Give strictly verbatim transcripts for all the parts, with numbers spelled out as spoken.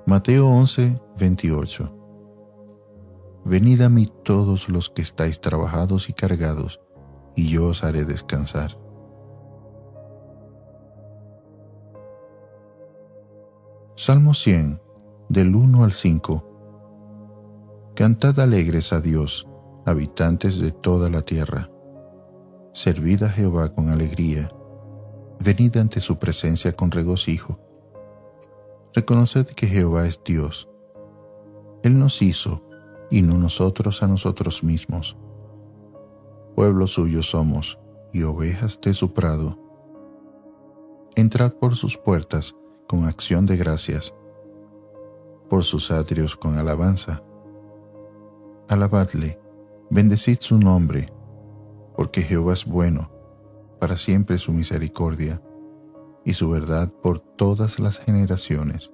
Mateo once, veintiocho. Venid a mí todos los que estáis trabajados y cargados, y yo os haré descansar. Salmo cien, del uno al cinco. Cantad alegres a Dios, habitantes de toda la tierra. Servid a Jehová con alegría. Venid ante su presencia con regocijo. Reconoced que Jehová es Dios. Él nos hizo, y no nosotros a nosotros mismos. Pueblo suyo somos, y ovejas de su prado. Entrad por sus puertas con acción de gracias, por sus atrios con alabanza. Alabadle, bendecid su nombre, porque Jehová es bueno, para siempre su misericordia, y su verdad por todas las generaciones.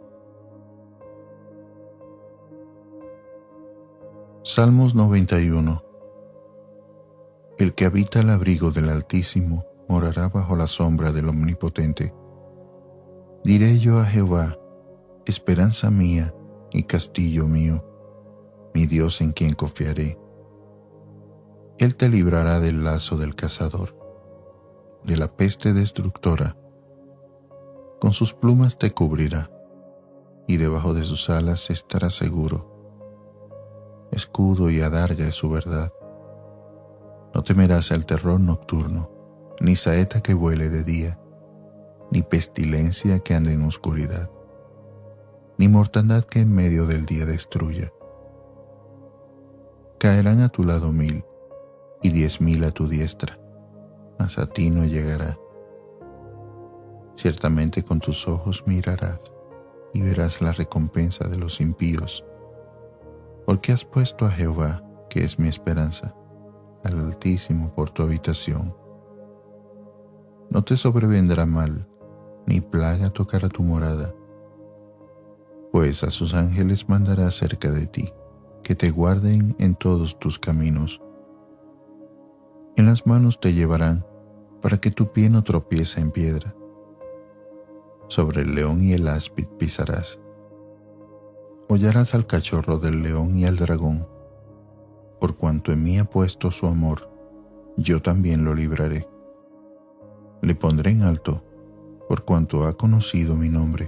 Salmos noventa y uno. El que habita el abrigo del Altísimo morará bajo la sombra del Omnipotente. Diré yo a Jehová, esperanza mía y castillo mío, mi Dios en quien confiaré. Él te librará del lazo del cazador, de la peste destructora. Con sus plumas te cubrirá, y debajo de sus alas estarás seguro. Escudo y adarga es su verdad. No temerás el terror nocturno, ni saeta que vuele de día, ni pestilencia que ande en oscuridad, ni mortandad que en medio del día destruya. Caerán a tu lado mil, y diez mil a tu diestra, mas a ti no llegará. Ciertamente con tus ojos mirarás, y verás la recompensa de los impíos, porque has puesto a Jehová, que es mi esperanza, al Altísimo por tu habitación. No te sobrevendrá mal, ni plaga tocará tu morada, pues a sus ángeles mandará cerca de ti, que te guarden en todos tus caminos. En las manos te llevarán, para que tu pie no tropiece en piedra. Sobre el león y el áspid pisarás. Hollarás al cachorro del león y al dragón. Por cuanto en mí ha puesto su amor, yo también lo libraré. Le pondré en alto, por cuanto ha conocido mi nombre.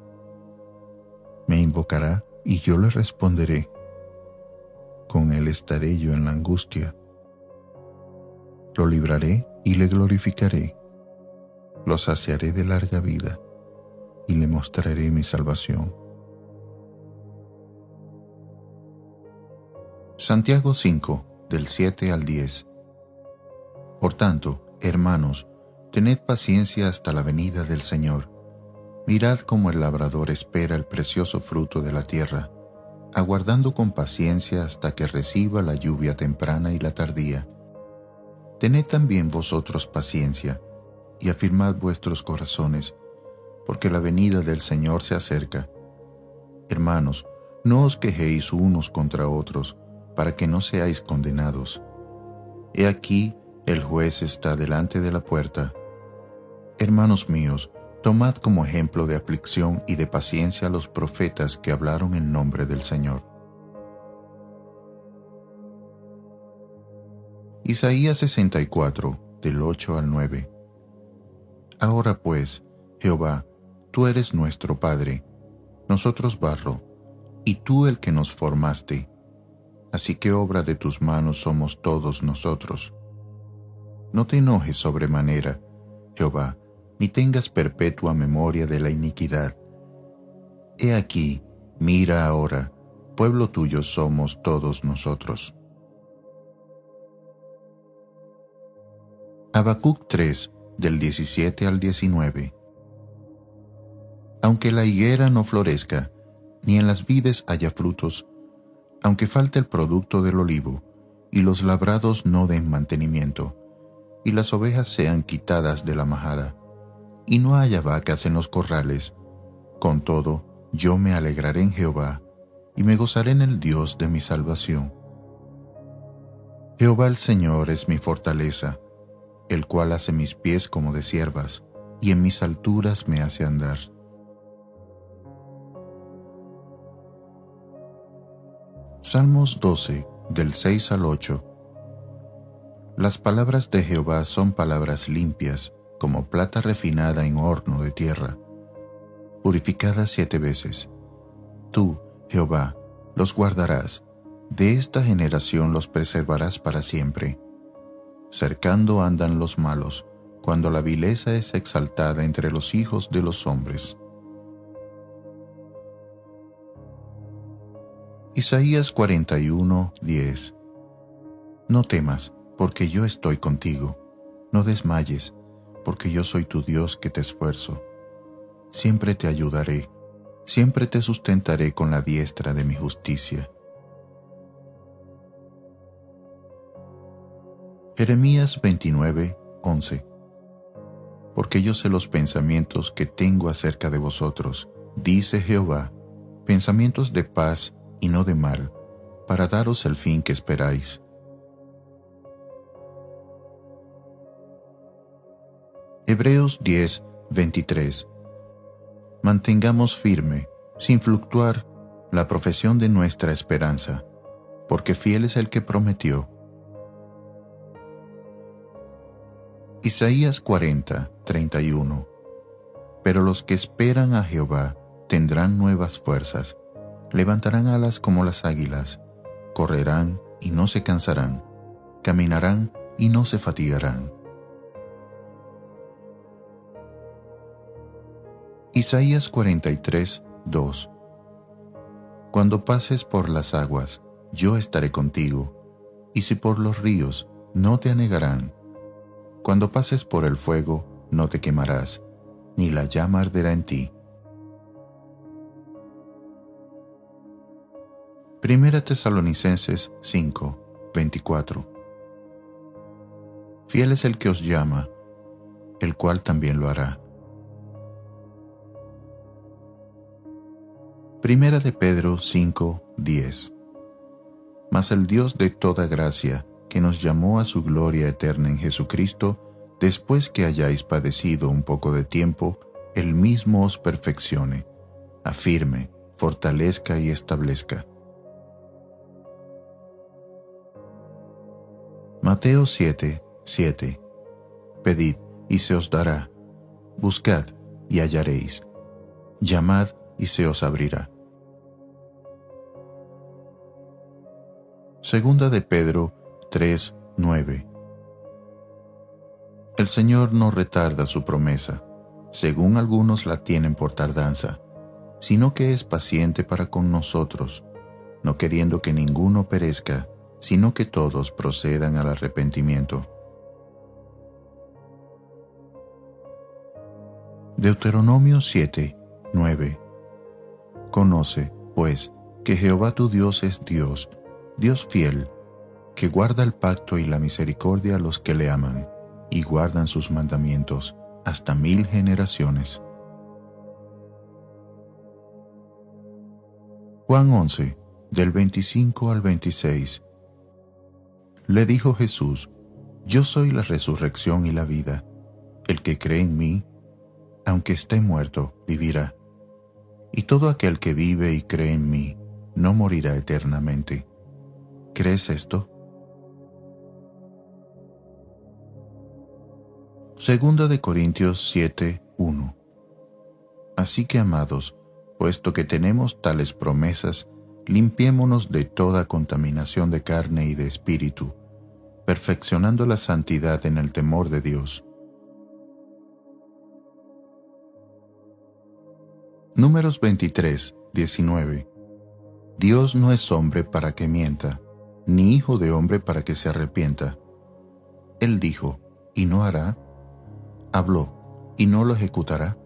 Me invocará y yo le responderé. Con él estaré yo en la angustia. Lo libraré y le glorificaré. Lo saciaré de larga vida y le mostraré mi salvación. Santiago cinco, del siete al diez. Por tanto, hermanos, tened paciencia hasta la venida del Señor. Mirad cómo el labrador espera el precioso fruto de la tierra, aguardando con paciencia hasta que reciba la lluvia temprana y la tardía. Tened también vosotros paciencia, y afirmad vuestros corazones, porque la venida del Señor se acerca. Hermanos, no os quejéis unos contra otros, para que no seáis condenados. He aquí, el juez está delante de la puerta. Hermanos míos, tomad como ejemplo de aflicción y de paciencia a los profetas que hablaron en nombre del Señor. Isaías sesenta y cuatro, del ocho al nueve. Ahora pues, Jehová, tú eres nuestro Padre, nosotros barro, y tú el que nos formaste. Así que obra de tus manos somos todos nosotros. No te enojes sobremanera, Jehová, ni tengas perpetua memoria de la iniquidad. He aquí, mira ahora, pueblo tuyo somos todos nosotros. Habacuc tres, del diecisiete al diecinueve. Aunque la higuera no florezca, ni en las vides haya frutos, aunque falte el producto del olivo, y los labrados no den mantenimiento, y las ovejas sean quitadas de la majada, y no haya vacas en los corrales, con todo yo me alegraré en Jehová, y me gozaré en el Dios de mi salvación. Jehová el Señor es mi fortaleza, el cual hace mis pies como de ciervas, y en mis alturas me hace andar. Salmos doce, del seis al ocho. Las palabras de Jehová son palabras limpias, como plata refinada en horno de tierra, purificada siete veces. Tú, Jehová, los guardarás, de esta generación los preservarás para siempre. Cercando andan los malos, cuando la vileza es exaltada entre los hijos de los hombres. Isaías cuarenta y uno, diez. No temas, porque yo estoy contigo. No desmayes, porque yo soy tu Dios que te esfuerzo. Siempre te ayudaré, siempre te sustentaré con la diestra de mi justicia. Jeremías veintinueve, once. Porque yo sé los pensamientos que tengo acerca de vosotros, dice Jehová, pensamientos de paz y no de mal, para daros el fin que esperáis. Hebreos diez, veintitrés. Mantengamos firme, sin fluctuar, la profesión de nuestra esperanza, porque fiel es el que prometió. Isaías cuarenta, treinta y uno. Pero los que esperan a Jehová tendrán nuevas fuerzas, levantarán alas como las águilas, correrán y no se cansarán, caminarán y no se fatigarán. Isaías cuarenta y tres, dos. Cuando pases por las aguas, yo estaré contigo, y si por los ríos, no te anegarán. Cuando pases por el fuego, no te quemarás, ni la llama arderá en ti. Primera Tesalonicenses cinco, veinticuatro. Fiel es el que os llama, el cual también lo hará. Primera de Pedro cinco, diez. Mas el Dios de toda gracia, que nos llamó a su gloria eterna en Jesucristo, después que hayáis padecido un poco de tiempo, Él mismo os perfeccione, afirme, fortalezca y establezca. Mateo siete, siete. Pedid y se os dará, buscad y hallaréis, llamad y se os abrirá. Segunda de Pedro tres, nueve. El Señor no retarda su promesa, según algunos la tienen por tardanza, sino que es paciente para con nosotros, no queriendo que ninguno perezca, sino que todos procedan al arrepentimiento. Deuteronomio siete, nueve. Conoce, pues, que Jehová tu Dios es Dios, Dios fiel, que guarda el pacto y la misericordia a los que le aman, y guardan sus mandamientos hasta mil generaciones. Juan once, del veinticinco al veintiséis. Le dijo Jesús, yo soy la resurrección y la vida. El que cree en mí, aunque esté muerto, vivirá. Y todo aquel que vive y cree en mí, no morirá eternamente. ¿Crees esto? Segunda de Corintios siete, uno. Así que, amados, puesto que tenemos tales promesas, limpiémonos de toda contaminación de carne y de espíritu, perfeccionando la santidad en el temor de Dios. Números veintitrés, diecinueve. Dios no es hombre para que mienta, ni hijo de hombre para que se arrepienta. Él dijo, ¿y no hará? Habló, ¿y no lo ejecutará?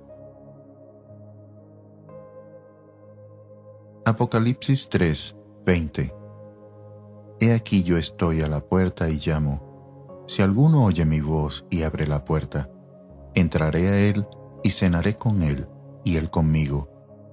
Apocalipsis tres, veinte. He aquí yo estoy a la puerta y llamo. Si alguno oye mi voz y abre la puerta, entraré a él y cenaré con él, y él conmigo.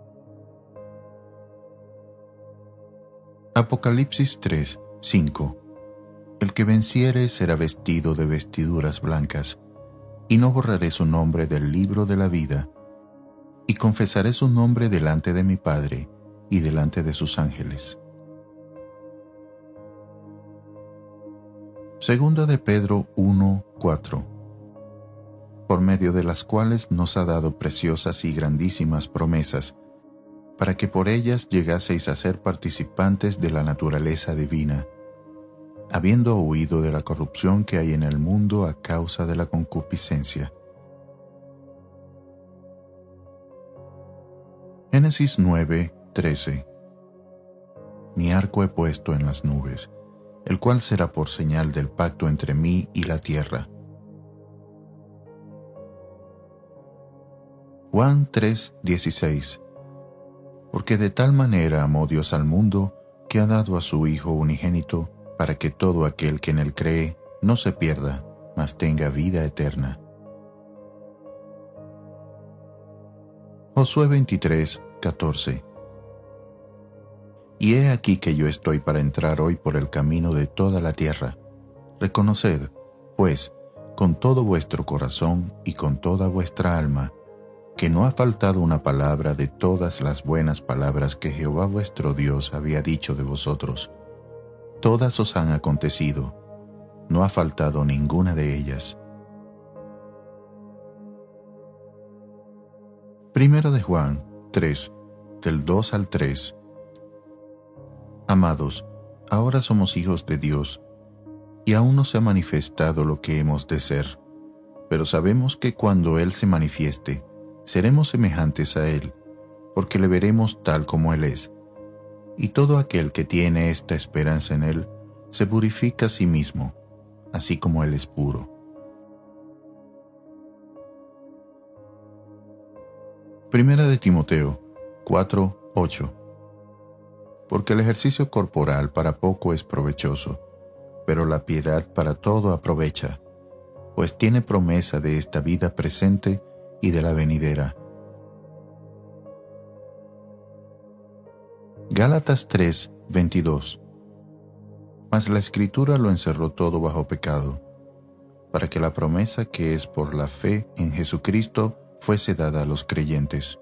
Apocalipsis tres, cinco. El que venciere será vestido de vestiduras blancas, y no borraré su nombre del libro de la vida, y confesaré su nombre delante de mi Padre y delante de sus ángeles. Segunda de Pedro uno, cuatro, por medio de las cuales nos ha dado preciosas y grandísimas promesas, para que por ellas llegaseis a ser participantes de la naturaleza divina, habiendo huido de la corrupción que hay en el mundo a causa de la concupiscencia. Génesis nueve, trece. Mi arco he puesto en las nubes, el cual será por señal del pacto entre mí y la tierra. Juan tres, dieciséis. Porque de tal manera amó Dios al mundo, que ha dado a su Hijo unigénito, para que todo aquel que en él cree no se pierda, mas tenga vida eterna. Josué veintitrés, catorce. Y he aquí que yo estoy para entrar hoy por el camino de toda la tierra. Reconoced, pues, con todo vuestro corazón y con toda vuestra alma, que no ha faltado una palabra de todas las buenas palabras que Jehová vuestro Dios había dicho de vosotros. Todas os han acontecido, no ha faltado ninguna de ellas. Primero de Juan tres, del dos al tres. Amados, ahora somos hijos de Dios, y aún no se ha manifestado lo que hemos de ser, pero sabemos que cuando Él se manifieste, seremos semejantes a Él, porque le veremos tal como Él es. Y todo aquel que tiene esta esperanza en Él, se purifica a sí mismo, así como Él es puro. Primera de Timoteo cuatro, ocho. Porque el ejercicio corporal para poco es provechoso, pero la piedad para todo aprovecha, pues tiene promesa de esta vida presente y de la venidera. Gálatas tres, veintidós. Mas la Escritura lo encerró todo bajo pecado, para que la promesa que es por la fe en Jesucristo fuese dada a los creyentes.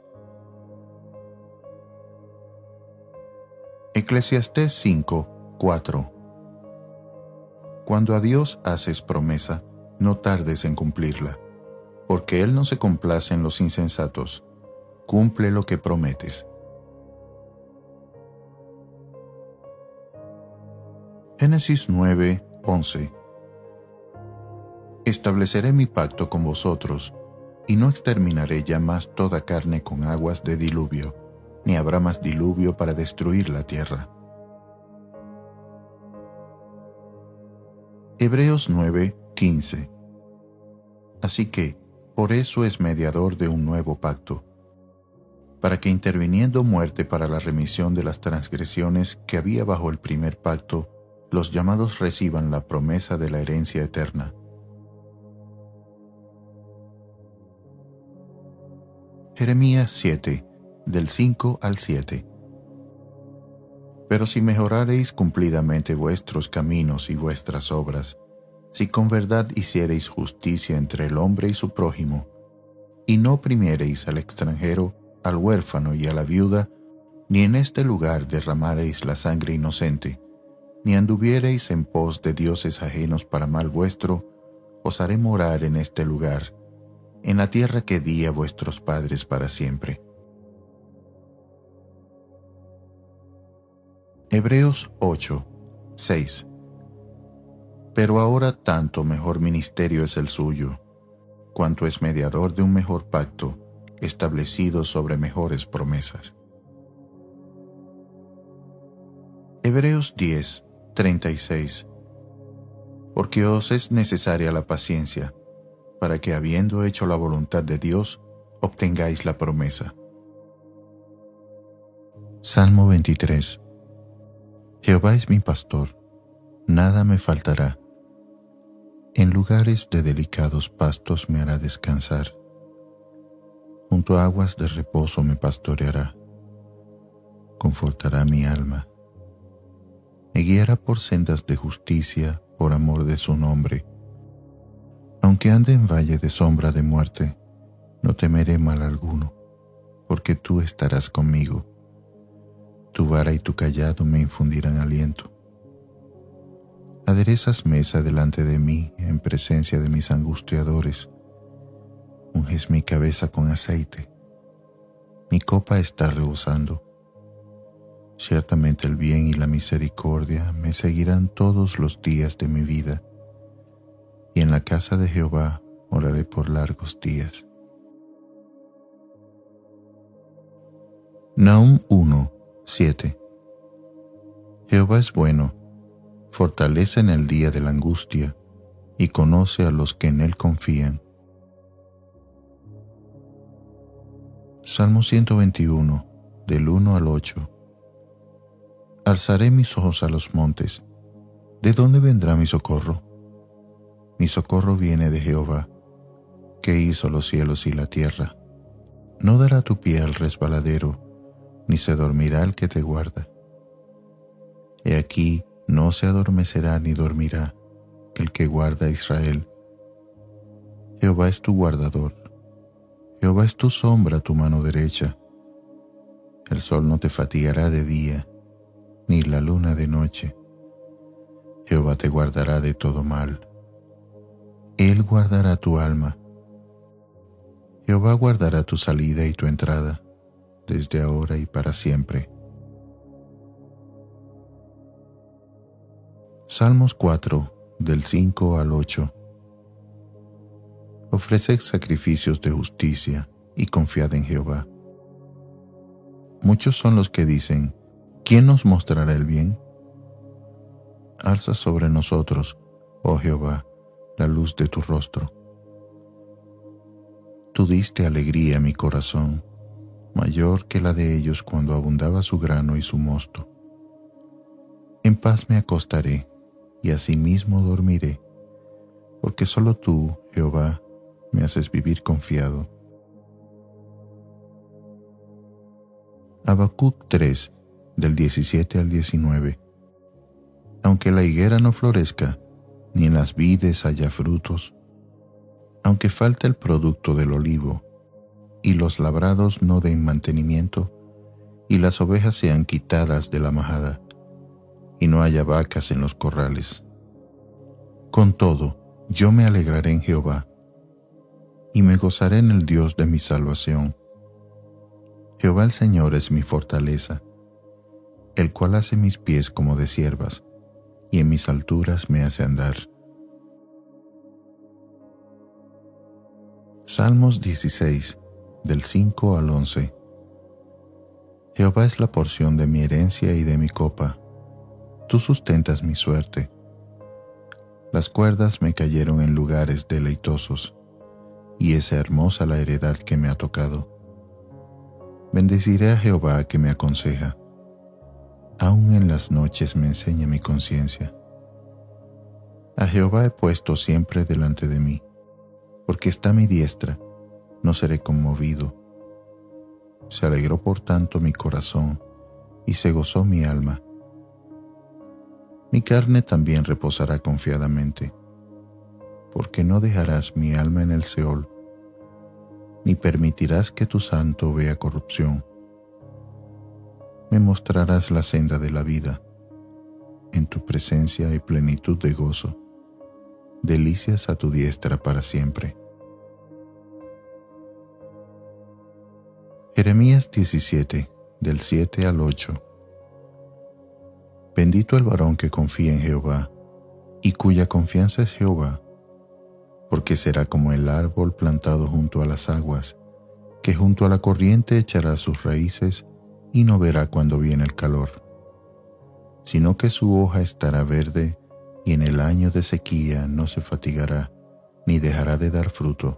Eclesiastés cinco, cuatro. Cuando a Dios haces promesa, no tardes en cumplirla, porque Él no se complace en los insensatos. Cumple lo que prometes. Génesis nueve, once. Estableceré mi pacto con vosotros, y no exterminaré ya más toda carne con aguas de diluvio, ni habrá más diluvio para destruir la tierra. Hebreos nueve, quince. Así que, por eso es mediador de un nuevo pacto, para que interviniendo muerte para la remisión de las transgresiones que había bajo el primer pacto, los llamados reciban la promesa de la herencia eterna. Jeremías siete, del cinco al siete. Pero si mejorareis cumplidamente vuestros caminos y vuestras obras, si con verdad hiciereis justicia entre el hombre y su prójimo, y no oprimiereis al extranjero, al huérfano y a la viuda, ni en este lugar derramareis la sangre inocente, ni anduviereis en pos de dioses ajenos para mal vuestro, os haré morar en este lugar, en la tierra que di a vuestros padres para siempre. Hebreos ocho, seis. Pero ahora tanto mejor ministerio es el suyo, cuanto es mediador de un mejor pacto, establecido sobre mejores promesas. Hebreos diez, treinta y seis. Porque os es necesaria la paciencia, para que habiendo hecho la voluntad de Dios, obtengáis la promesa. Salmo veintitrés. Jehová es mi pastor, nada me faltará. En lugares de delicados pastos me hará descansar. Junto a aguas de reposo me pastoreará. Confortará mi alma. Me guiará por sendas de justicia por amor de su nombre. Aunque ande en valle de sombra de muerte, no temeré mal alguno, porque tú estarás conmigo. Tu vara y tu cayado me infundirán aliento. Aderezas mesa delante de mí en presencia de mis angustiadores. Unges mi cabeza con aceite. Mi copa está rebosando. Ciertamente el bien y la misericordia me seguirán todos los días de mi vida, y en la casa de Jehová moraré por largos días. Nahum uno, siete. Jehová es bueno, fortalece en el día de la angustia, y conoce a los que en él confían. Salmo ciento veintiuno, del uno al ocho. Alzaré mis ojos a los montes. ¿De dónde vendrá mi socorro? Mi socorro viene de Jehová, que hizo los cielos y la tierra. No dará tu pie al resbaladero, ni se dormirá el que te guarda. He aquí, no se adormecerá ni dormirá el que guarda a Israel. Jehová es tu guardador. Jehová es tu sombra, tu mano derecha. El sol no te fatigará de día, ni la luna de noche. Jehová te guardará de todo mal. Él guardará tu alma. Jehová guardará tu salida y tu entrada, desde ahora y para siempre. Salmos cuatro, del cinco al ocho. Ofreced sacrificios de justicia y confiad en Jehová. Muchos son los que dicen, ¿quién nos mostrará el bien? Alza sobre nosotros, oh Jehová, la luz de tu rostro. Tú diste alegría a mi corazón, mayor que la de ellos cuando abundaba su grano y su mosto. En paz me acostaré, y asimismo dormiré, porque solo tú, Jehová, me haces vivir confiado. Habacuc tres, del diecisiete al diecinueve. Aunque la higuera no florezca, ni en las vides haya frutos, aunque falte el producto del olivo, y los labrados no den mantenimiento, y las ovejas sean quitadas de la majada, y no haya vacas en los corrales. Con todo, yo me alegraré en Jehová, y me gozaré en el Dios de mi salvación. Jehová el Señor es mi fortaleza, el cual hace mis pies como de ciervas, y en mis alturas me hace andar. Salmos dieciséis, del cinco al once. Jehová es la porción de mi herencia y de mi copa. Tú sustentas mi suerte. Las cuerdas me cayeron en lugares deleitosos, y es hermosa la heredad que me ha tocado. Bendeciré a Jehová que me aconseja. Aun en las noches me enseña mi conciencia. A Jehová he puesto siempre delante de mí, porque está a mi diestra, no seré conmovido. Se alegró por tanto mi corazón, y se gozó mi alma. Mi carne también reposará confiadamente, porque no dejarás mi alma en el Seol, ni permitirás que tu santo vea corrupción. Me mostrarás la senda de la vida. En tu presencia hay plenitud de gozo, delicias a tu diestra para siempre. Jeremías diecisiete, del siete al ocho. Bendito el varón que confía en Jehová, y cuya confianza es Jehová, porque será como el árbol plantado junto a las aguas, que junto a la corriente echará sus raíces y no verá cuando viene el calor, sino que su hoja estará verde, y en el año de sequía no se fatigará, ni dejará de dar fruto.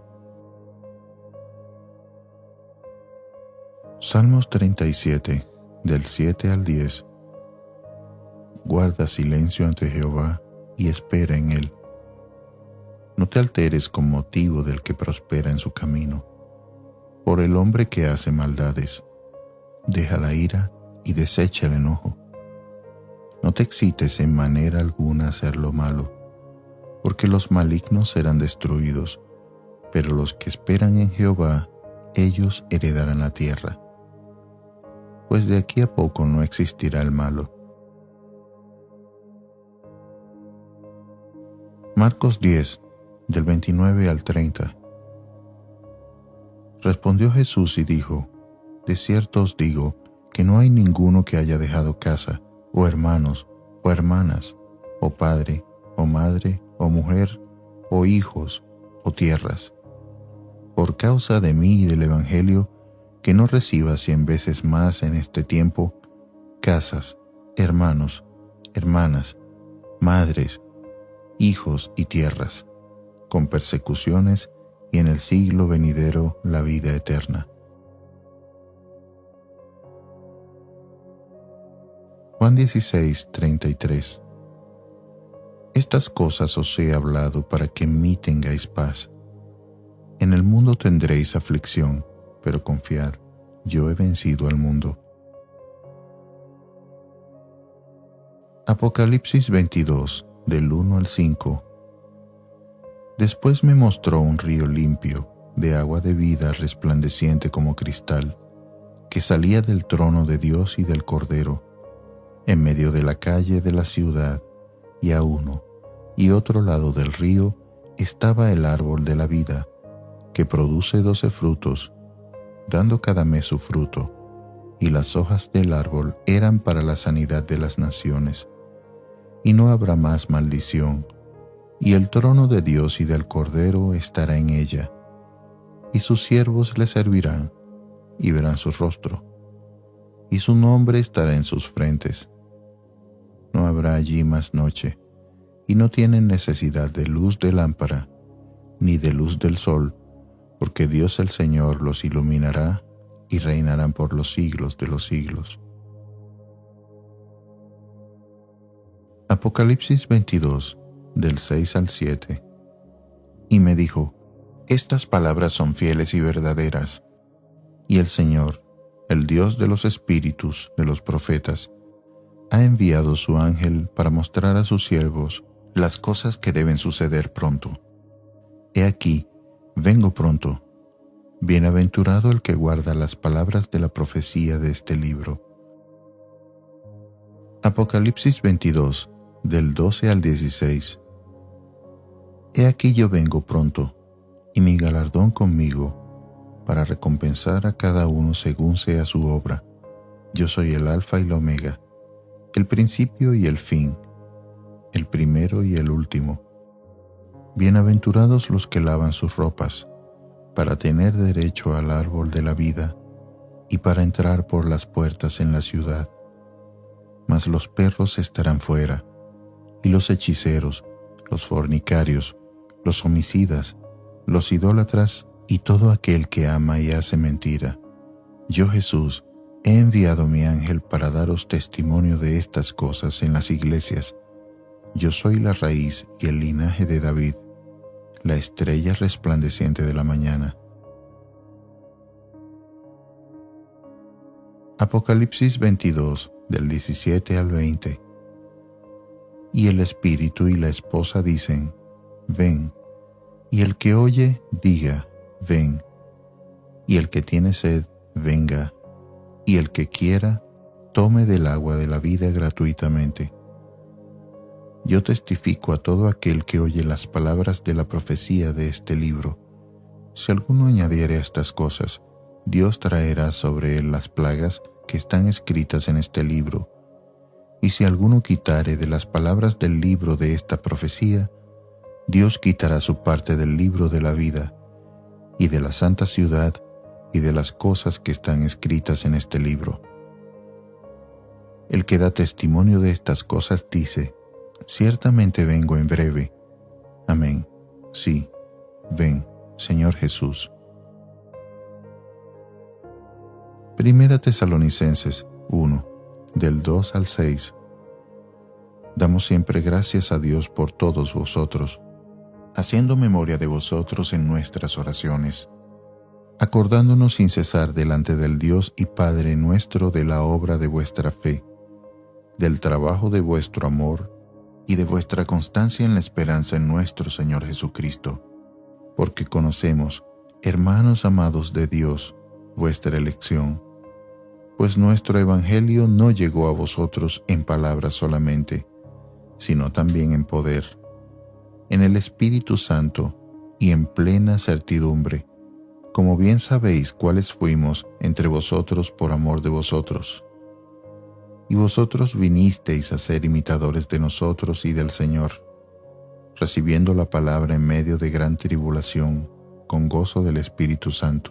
Salmos treinta y siete, del siete al diez. Guarda silencio ante Jehová y espera en él. No te alteres con motivo del que prospera en su camino, por el hombre que hace maldades. Deja la ira y desecha el enojo. No te excites en manera alguna a hacer lo malo, porque los malignos serán destruidos, pero los que esperan en Jehová, ellos heredarán la tierra. Pues de aquí a poco no existirá el malo. Marcos diez, del veintinueve al treinta. Respondió Jesús y dijo: De cierto os digo que no hay ninguno que haya dejado casa, o hermanos, o hermanas, o padre, o madre, o mujer, o hijos, o tierras, por causa de mí y del Evangelio, que no reciba cien veces más en este tiempo casas, hermanos, hermanas, madres, hijos y tierras, con persecuciones y en el siglo venidero la vida eterna. Juan dieciséis, treinta y tres. Estas cosas os he hablado para que en mí tengáis paz. En el mundo tendréis aflicción, pero confiad, yo he vencido al mundo. Apocalipsis veintidós, del uno al cinco. Después me mostró un río limpio, de agua de vida resplandeciente como cristal, que salía del trono de Dios y del Cordero, en medio de la calle de la ciudad, y a uno y otro lado del río estaba el árbol de la vida, que produce doce frutos, dando cada mes su fruto, y las hojas del árbol eran para la sanidad de las naciones. Y no habrá más maldición, y el trono de Dios y del Cordero estará en ella, y sus siervos le servirán, y verán su rostro, y su nombre estará en sus frentes. No habrá allí más noche, y no tienen necesidad de luz de lámpara, ni de luz del sol, porque Dios el Señor los iluminará, y reinarán por los siglos de los siglos. Apocalipsis veintidós, del seis al siete. Y me dijo: Estas palabras son fieles y verdaderas. Y el Señor, el Dios de los espíritus de los profetas, ha enviado su ángel para mostrar a sus siervos las cosas que deben suceder pronto. He aquí, vengo pronto. Bienaventurado el que guarda las palabras de la profecía de este libro. Apocalipsis veintidós, del doce al dieciséis. He aquí yo vengo pronto, y mi galardón conmigo, para recompensar a cada uno según sea su obra. Yo soy el Alfa y la Omega, el principio y el fin, el primero y el último. Bienaventurados los que lavan sus ropas, para tener derecho al árbol de la vida y para entrar por las puertas en la ciudad. Mas los perros estarán fuera, y los hechiceros, los fornicarios, los homicidas, los idólatras y todo aquel que ama y hace mentira. Yo, Jesús, he enviado mi ángel para daros testimonio de estas cosas en las iglesias. Yo soy la raíz y el linaje de David, la estrella resplandeciente de la mañana. Apocalipsis veintidós, del diecisiete al veinte. Y el Espíritu y la esposa dicen: Ven. Y el que oye, diga: Ven. Y el que tiene sed, venga. Y el que quiera, tome del agua de la vida gratuitamente. Yo testifico a todo aquel que oye las palabras de la profecía de este libro. Si alguno añadiere a estas cosas, Dios traerá sobre él las plagas que están escritas en este libro. Y si alguno quitare de las palabras del libro de esta profecía, Dios quitará su parte del libro de la vida, y de la santa ciudad, y de las cosas que están escritas en este libro. El que da testimonio de estas cosas dice: Ciertamente vengo en breve. Amén. Sí, ven, Señor Jesús. Primera Tesalonicenses uno, del dos al seis. Damos siempre gracias a Dios por todos vosotros, haciendo memoria de vosotros en nuestras oraciones, acordándonos sin cesar delante del Dios y Padre nuestro de la obra de vuestra fe, del trabajo de vuestro amor y de vuestra constancia en la esperanza en nuestro Señor Jesucristo, porque conocemos, hermanos amados de Dios, vuestra elección, pues nuestro Evangelio no llegó a vosotros en palabras solamente, sino también en poder, en el Espíritu Santo y en plena certidumbre, como bien sabéis cuáles fuimos entre vosotros por amor de vosotros. Y vosotros vinisteis a ser imitadores de nosotros y del Señor, recibiendo la palabra en medio de gran tribulación, con gozo del Espíritu Santo.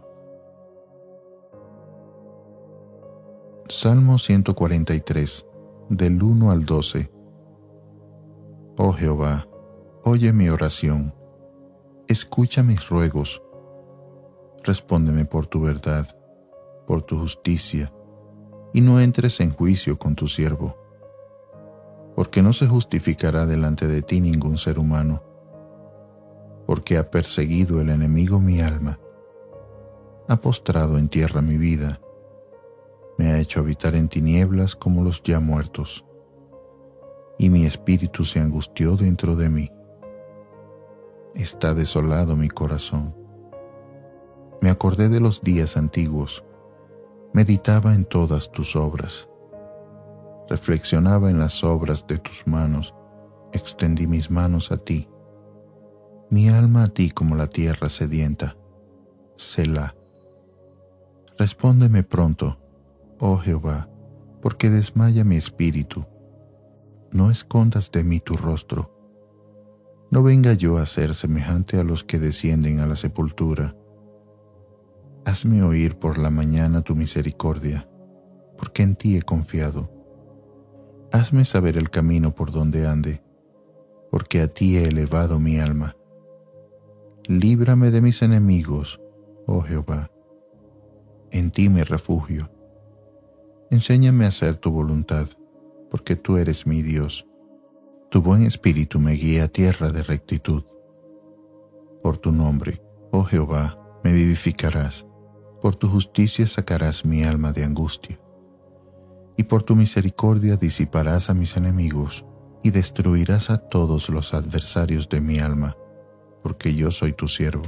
Salmo ciento cuarenta y tres, del uno al doce. Oh Jehová, oye mi oración, escucha mis ruegos. Respóndeme por tu verdad, por tu justicia, y no entres en juicio con tu siervo, porque no se justificará delante de ti ningún ser humano, porque ha perseguido el enemigo mi alma, ha postrado en tierra mi vida, me ha hecho habitar en tinieblas como los ya muertos, y mi espíritu se angustió dentro de mí. Está desolado mi corazón. Me acordé de los días antiguos, meditaba en todas tus obras, reflexionaba en las obras de tus manos, extendí mis manos a ti, mi alma a ti como la tierra sedienta. Selah. Respóndeme pronto, oh Jehová, porque desmaya mi espíritu. No escondas de mí tu rostro. No venga yo a ser semejante a los que descienden a la sepultura. Hazme oír por la mañana tu misericordia, porque en ti he confiado. Hazme saber el camino por donde ande, porque a ti he elevado mi alma. Líbrame de mis enemigos, oh Jehová. En ti me refugio. Enséñame a hacer tu voluntad, porque tú eres mi Dios. Tu buen espíritu me guía a tierra de rectitud. Por tu nombre, oh Jehová, me vivificarás. Por tu justicia sacarás mi alma de angustia. Y por tu misericordia disiparás a mis enemigos y destruirás a todos los adversarios de mi alma, porque yo soy tu siervo.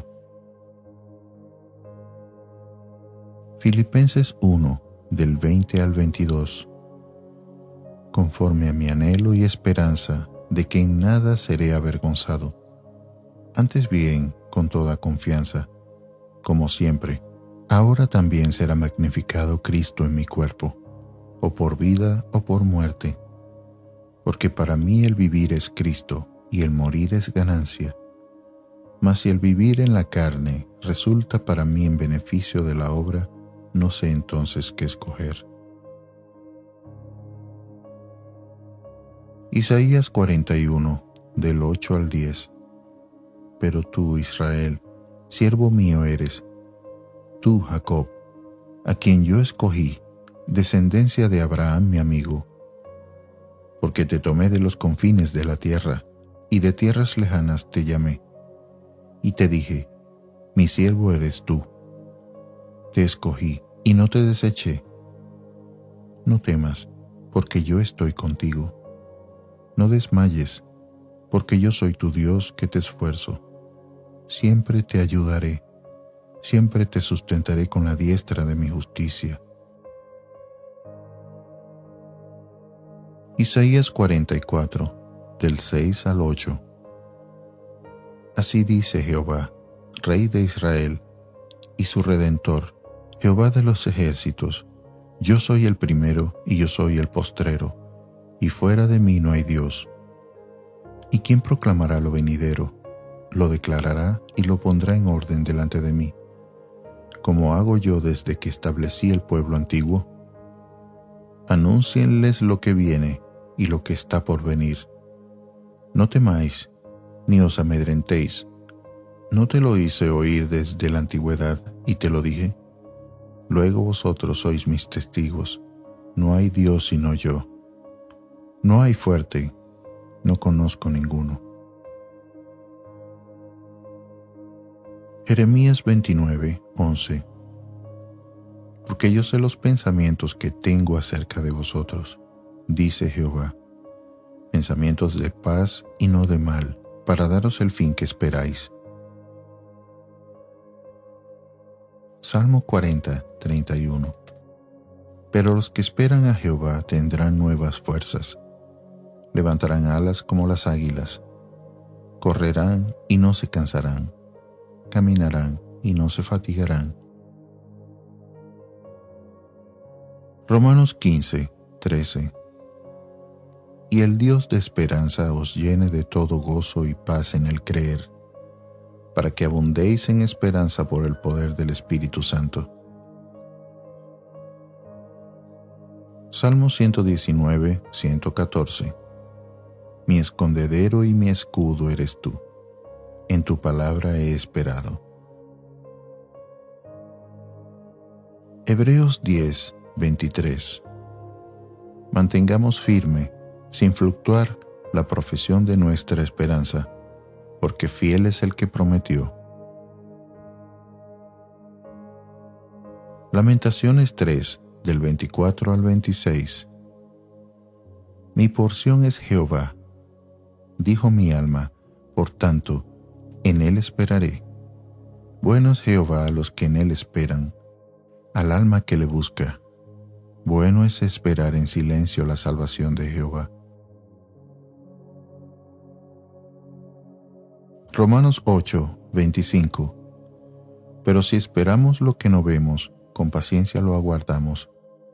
Filipenses uno, del veinte al veintidós. Conforme a mi anhelo y esperanza de que en nada seré avergonzado, antes bien, con toda confianza, como siempre, ahora también será magnificado Cristo en mi cuerpo, o por vida o por muerte, porque para mí el vivir es Cristo y el morir es ganancia. Mas si el vivir en la carne resulta para mí en beneficio de la obra, no sé entonces qué escoger. Isaías cuarenta y uno, del ocho al diez. Pero tú, Israel, siervo mío eres, tú, Jacob, a quien yo escogí, descendencia de Abraham mi amigo, porque te tomé de los confines de la tierra, y de tierras lejanas te llamé, y te dije, mi siervo eres tú. Te escogí, y no te deseché. No temas, porque yo estoy contigo. No desmayes, porque yo soy tu Dios que te esfuerzo. Siempre te ayudaré, siempre te sustentaré con la diestra de mi justicia. Isaías cuarenta y cuatro, del seis al ocho. Así dice Jehová, Rey de Israel, y su Redentor, Jehová de los ejércitos: yo soy el primero y yo soy el postrero, y fuera de mí no hay Dios. ¿Y quién proclamará lo venidero? Lo declarará y lo pondrá en orden delante de mí, como hago yo desde que establecí el pueblo antiguo. Anúncienles lo que viene y lo que está por venir. No temáis, ni os amedrentéis. ¿No te lo hice oír desde la antigüedad y te lo dije? Luego vosotros sois mis testigos. No hay Dios sino yo. No hay fuerte, no conozco ninguno. Jeremías veintinueve, once. Porque yo sé los pensamientos que tengo acerca de vosotros, dice Jehová, pensamientos de paz y no de mal, para daros el fin que esperáis. Salmo cuarenta, treinta y uno. Pero los que esperan a Jehová tendrán nuevas fuerzas, levantarán alas como las águilas, correrán y no se cansarán, caminarán y no se fatigarán. Romanos quince, trece. Y el Dios de esperanza os llene de todo gozo y paz en el creer, para que abundéis en esperanza por el poder del Espíritu Santo. Salmo ciento diecinueve, ciento catorce. Mi escondedero y mi escudo eres tú. En tu palabra he esperado. Hebreos diez, veintitrés. Mantengamos firme, sin fluctuar, la profesión de nuestra esperanza, porque fiel es el que prometió. Lamentaciones tres, del veinticuatro al veintiséis. Mi porción es Jehová, dijo mi alma, por tanto, en él esperaré. Bueno es Jehová a los que en él esperan, al alma que le busca. Bueno es esperar en silencio la salvación de Jehová. Romanos ocho, veinticinco. Pero si esperamos lo que no vemos, con paciencia lo aguardamos.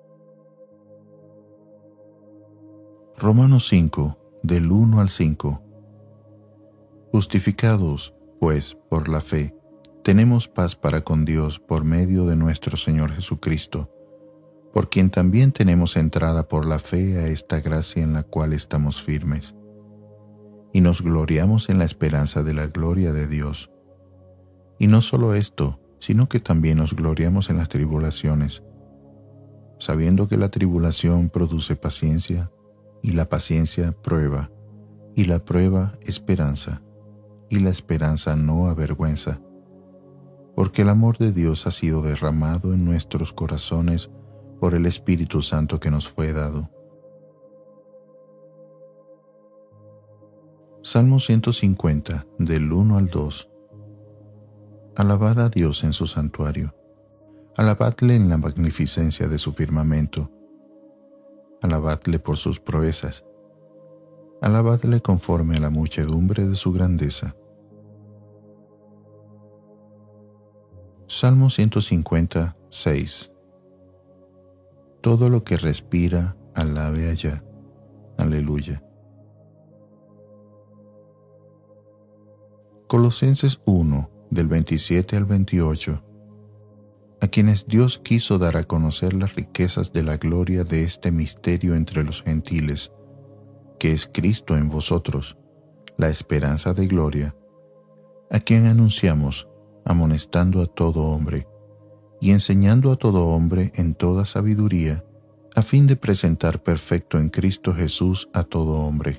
Romanos cinco, del uno al cinco. Justificados, pues, por la fe, tenemos paz para con Dios por medio de nuestro Señor Jesucristo, por quien también tenemos entrada por la fe a esta gracia en la cual estamos firmes, y nos gloriamos en la esperanza de la gloria de Dios. Y no solo esto, sino que también nos gloriamos en las tribulaciones, sabiendo que la tribulación produce paciencia, y la paciencia prueba, y la prueba esperanza, y la esperanza no avergüenza, porque el amor de Dios ha sido derramado en nuestros corazones por el Espíritu Santo que nos fue dado. Salmo ciento cincuenta, del uno al dos. Alabad a Dios en su santuario, alabadle en la magnificencia de su firmamento, alabadle por sus proezas, alabadle conforme a la muchedumbre de su grandeza. Salmo ciento cincuenta, seis. Todo lo que respira, alabe allá. Aleluya. Colosenses uno, del veintisiete al veintiocho. A quienes Dios quiso dar a conocer las riquezas de la gloria de este misterio entre los gentiles, que es Cristo en vosotros, la esperanza de gloria, a quien anunciamos, amonestando a todo hombre, y enseñando a todo hombre en toda sabiduría, a fin de presentar perfecto en Cristo Jesús a todo hombre.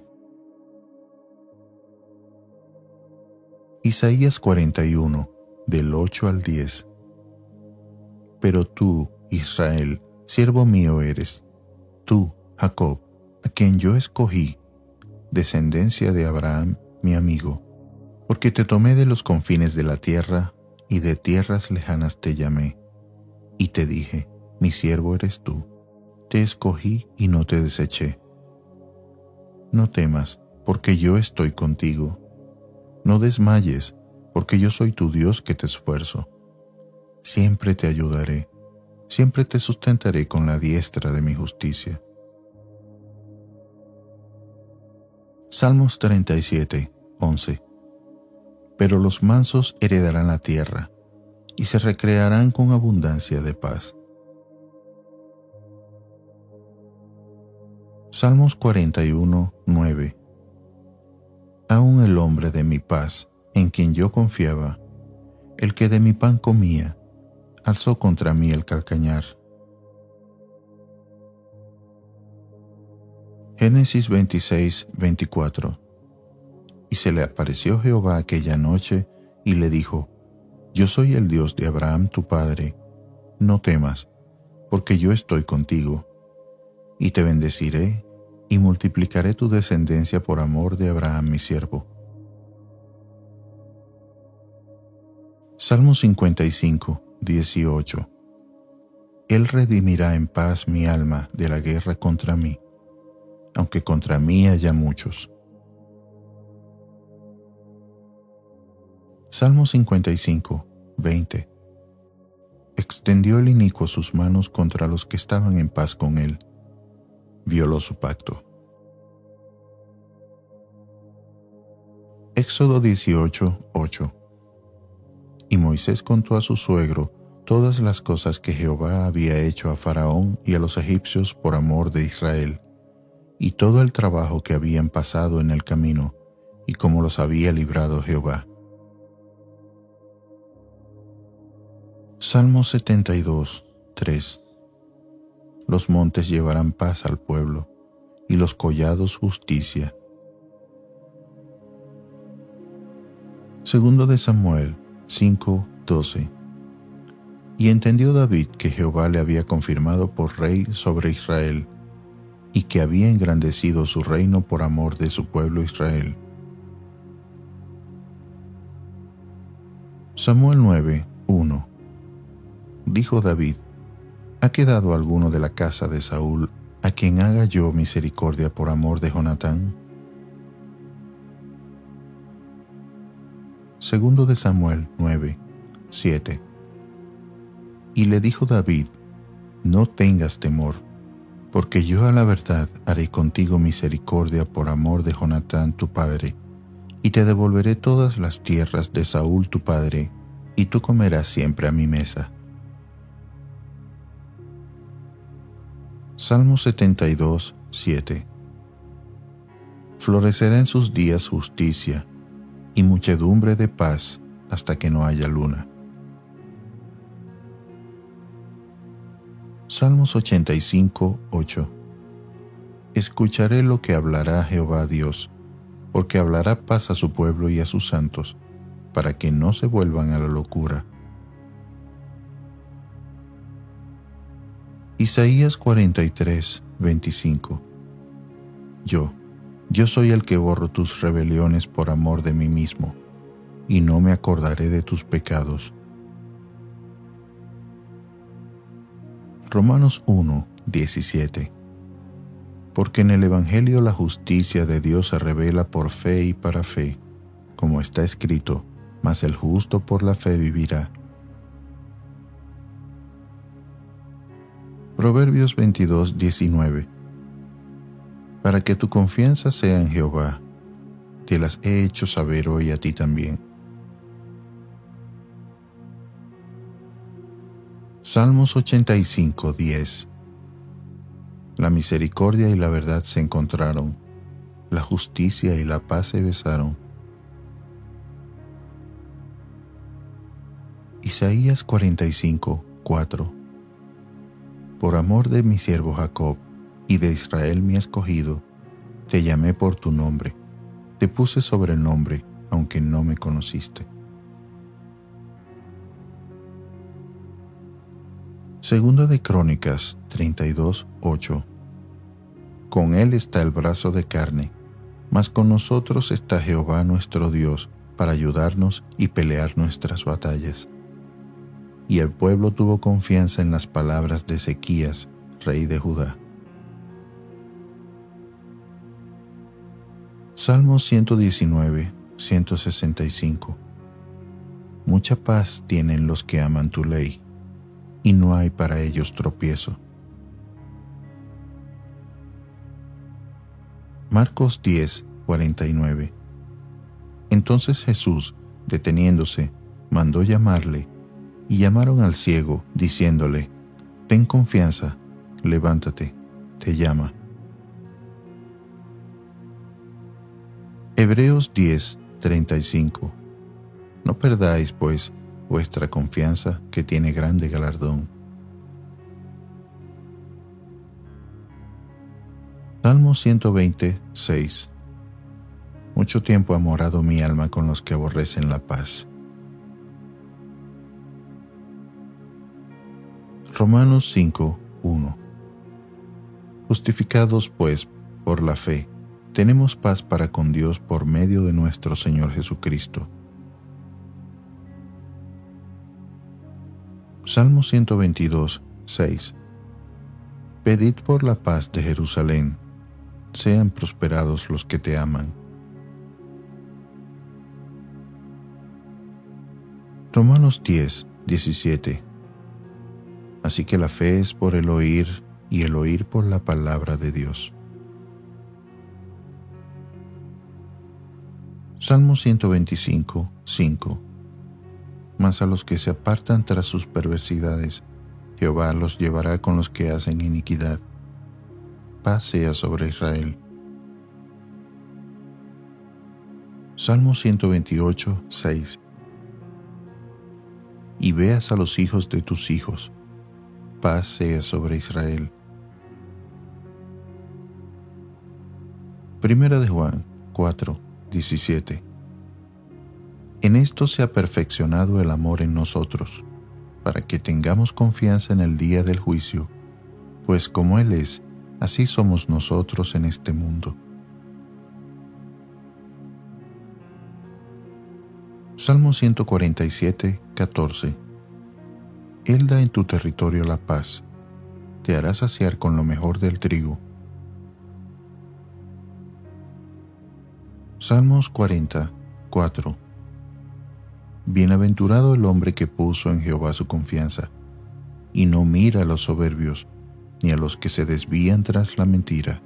Isaías cuarenta y uno, del ocho al diez. Pero tú, Israel, siervo mío eres, tú, Jacob, a quien yo escogí, descendencia de Abraham, mi amigo, porque te tomé de los confines de la tierra, y de tierras lejanas te llamé, y te dije, mi siervo eres tú, te escogí y no te deseché. No temas, porque yo estoy contigo. No desmayes, porque yo soy tu Dios que te esfuerzo. Siempre te ayudaré, siempre te sustentaré con la diestra de mi justicia. Salmos treinta y siete, once. Pero los mansos heredarán la tierra, y se recrearán con abundancia de paz. Salmos cuarenta y uno, nueve. Aún el hombre de mi paz, en quien yo confiaba, el que de mi pan comía, alzó contra mí el calcañar. Génesis veintiséis, veinticuatro. Y se le apareció Jehová aquella noche y le dijo, Yo soy el Dios de Abraham tu padre, no temas, porque yo estoy contigo, y te bendeciré y multiplicaré tu descendencia por amor de Abraham mi siervo. Salmo cincuenta y cinco, dieciocho. Él redimirá en paz mi alma de la guerra contra mí, aunque contra mí haya muchos. Salmo cincuenta y cinco, veinte. Extendió el inicuo sus manos contra los que estaban en paz con él. Violó su pacto. Éxodo dieciocho, ocho. Y Moisés contó a su suegro todas las cosas que Jehová había hecho a Faraón y a los egipcios por amor de Israel, y todo el trabajo que habían pasado en el camino, y cómo los había librado Jehová. Salmo setenta y dos, tres. Los montes llevarán paz al pueblo, y los collados justicia. Segundo de Samuel cinco, doce. Y entendió David que Jehová le había confirmado por rey sobre Israel, y que había engrandecido su reino por amor de su pueblo Israel. Samuel nueve, uno. Dijo David: ¿Ha quedado alguno de la casa de Saúl a quien haga yo misericordia por amor de Jonatán? Segundo de Samuel nueve, siete. Y le dijo David: No tengas temor, porque yo a la verdad haré contigo misericordia por amor de Jonatán tu padre, y te devolveré todas las tierras de Saúl tu padre, y tú comerás siempre a mi mesa. Salmo setenta y dos, siete. Florecerá en sus días justicia, y muchedumbre de paz hasta que no haya luna. Salmos ochenta y cinco, ocho. Escucharé lo que hablará Jehová Dios, porque hablará paz a su pueblo y a sus santos, para que no se vuelvan a la locura. Isaías cuarenta y tres, veinticinco. Yo, yo soy el que borro tus rebeliones por amor de mí mismo, y no me acordaré de tus pecados. Romanos uno, diecisiete. Porque en el Evangelio la justicia de Dios se revela por fe y para fe, como está escrito: mas el justo por la fe vivirá. Proverbios veintidós, diecinueve. Para que tu confianza sea en Jehová, te las he hecho saber hoy a ti también. Salmos ochenta y cinco, diez. La misericordia y la verdad se encontraron, la justicia y la paz se besaron. Isaías cuarenta y cinco, cuatro. Por amor de mi siervo Jacob y de Israel mi escogido, te llamé por tu nombre, te puse sobrenombre, aunque no me conociste. Segunda de Crónicas treinta y dos, ocho. Con él está el brazo de carne, mas con nosotros está Jehová nuestro Dios para ayudarnos y pelear nuestras batallas. Y el pueblo tuvo confianza en las palabras de Ezequías, rey de Judá. Salmos ciento diecinueve, ciento sesenta y cinco. Mucha paz tienen los que aman tu ley, y no hay para ellos tropiezo. Marcos diez, cuarenta y nueve. Entonces Jesús, deteniéndose, mandó llamarle, y llamaron al ciego, diciéndole: Ten confianza, levántate, te llama. Hebreos diez, treinta y cinco. No perdáis, pues, vuestra confianza, que tiene grande galardón. Salmo ciento veinte, seis. Mucho tiempo ha morado mi alma con los que aborrecen la paz. Romanos cinco, uno. Justificados, pues, por la fe, tenemos paz para con Dios por medio de nuestro Señor Jesucristo. Salmo ciento veintidós, seis. Pedid por la paz de Jerusalén, sean prosperados los que te aman. Romanos diez, diecisiete. Así que la fe es por el oír y el oír por la palabra de Dios. Salmo ciento veinticinco, cinco. Mas a los que se apartan tras sus perversidades, Jehová los llevará con los que hacen iniquidad. Paz sea sobre Israel. Salmo ciento veintiocho, seis. Y veas a los hijos de tus hijos. Paz sea sobre Israel. Primera de Juan cuatro, diecisiete. En esto se ha perfeccionado el amor en nosotros, para que tengamos confianza en el día del juicio, pues como Él es, así somos nosotros en este mundo. Salmo ciento cuarenta y siete, catorce. Él da en tu territorio la paz, te hará saciar con lo mejor del trigo. Salmos cuarenta, cuatro. Bienaventurado el hombre que puso en Jehová su confianza, y no mira a los soberbios, ni a los que se desvían tras la mentira.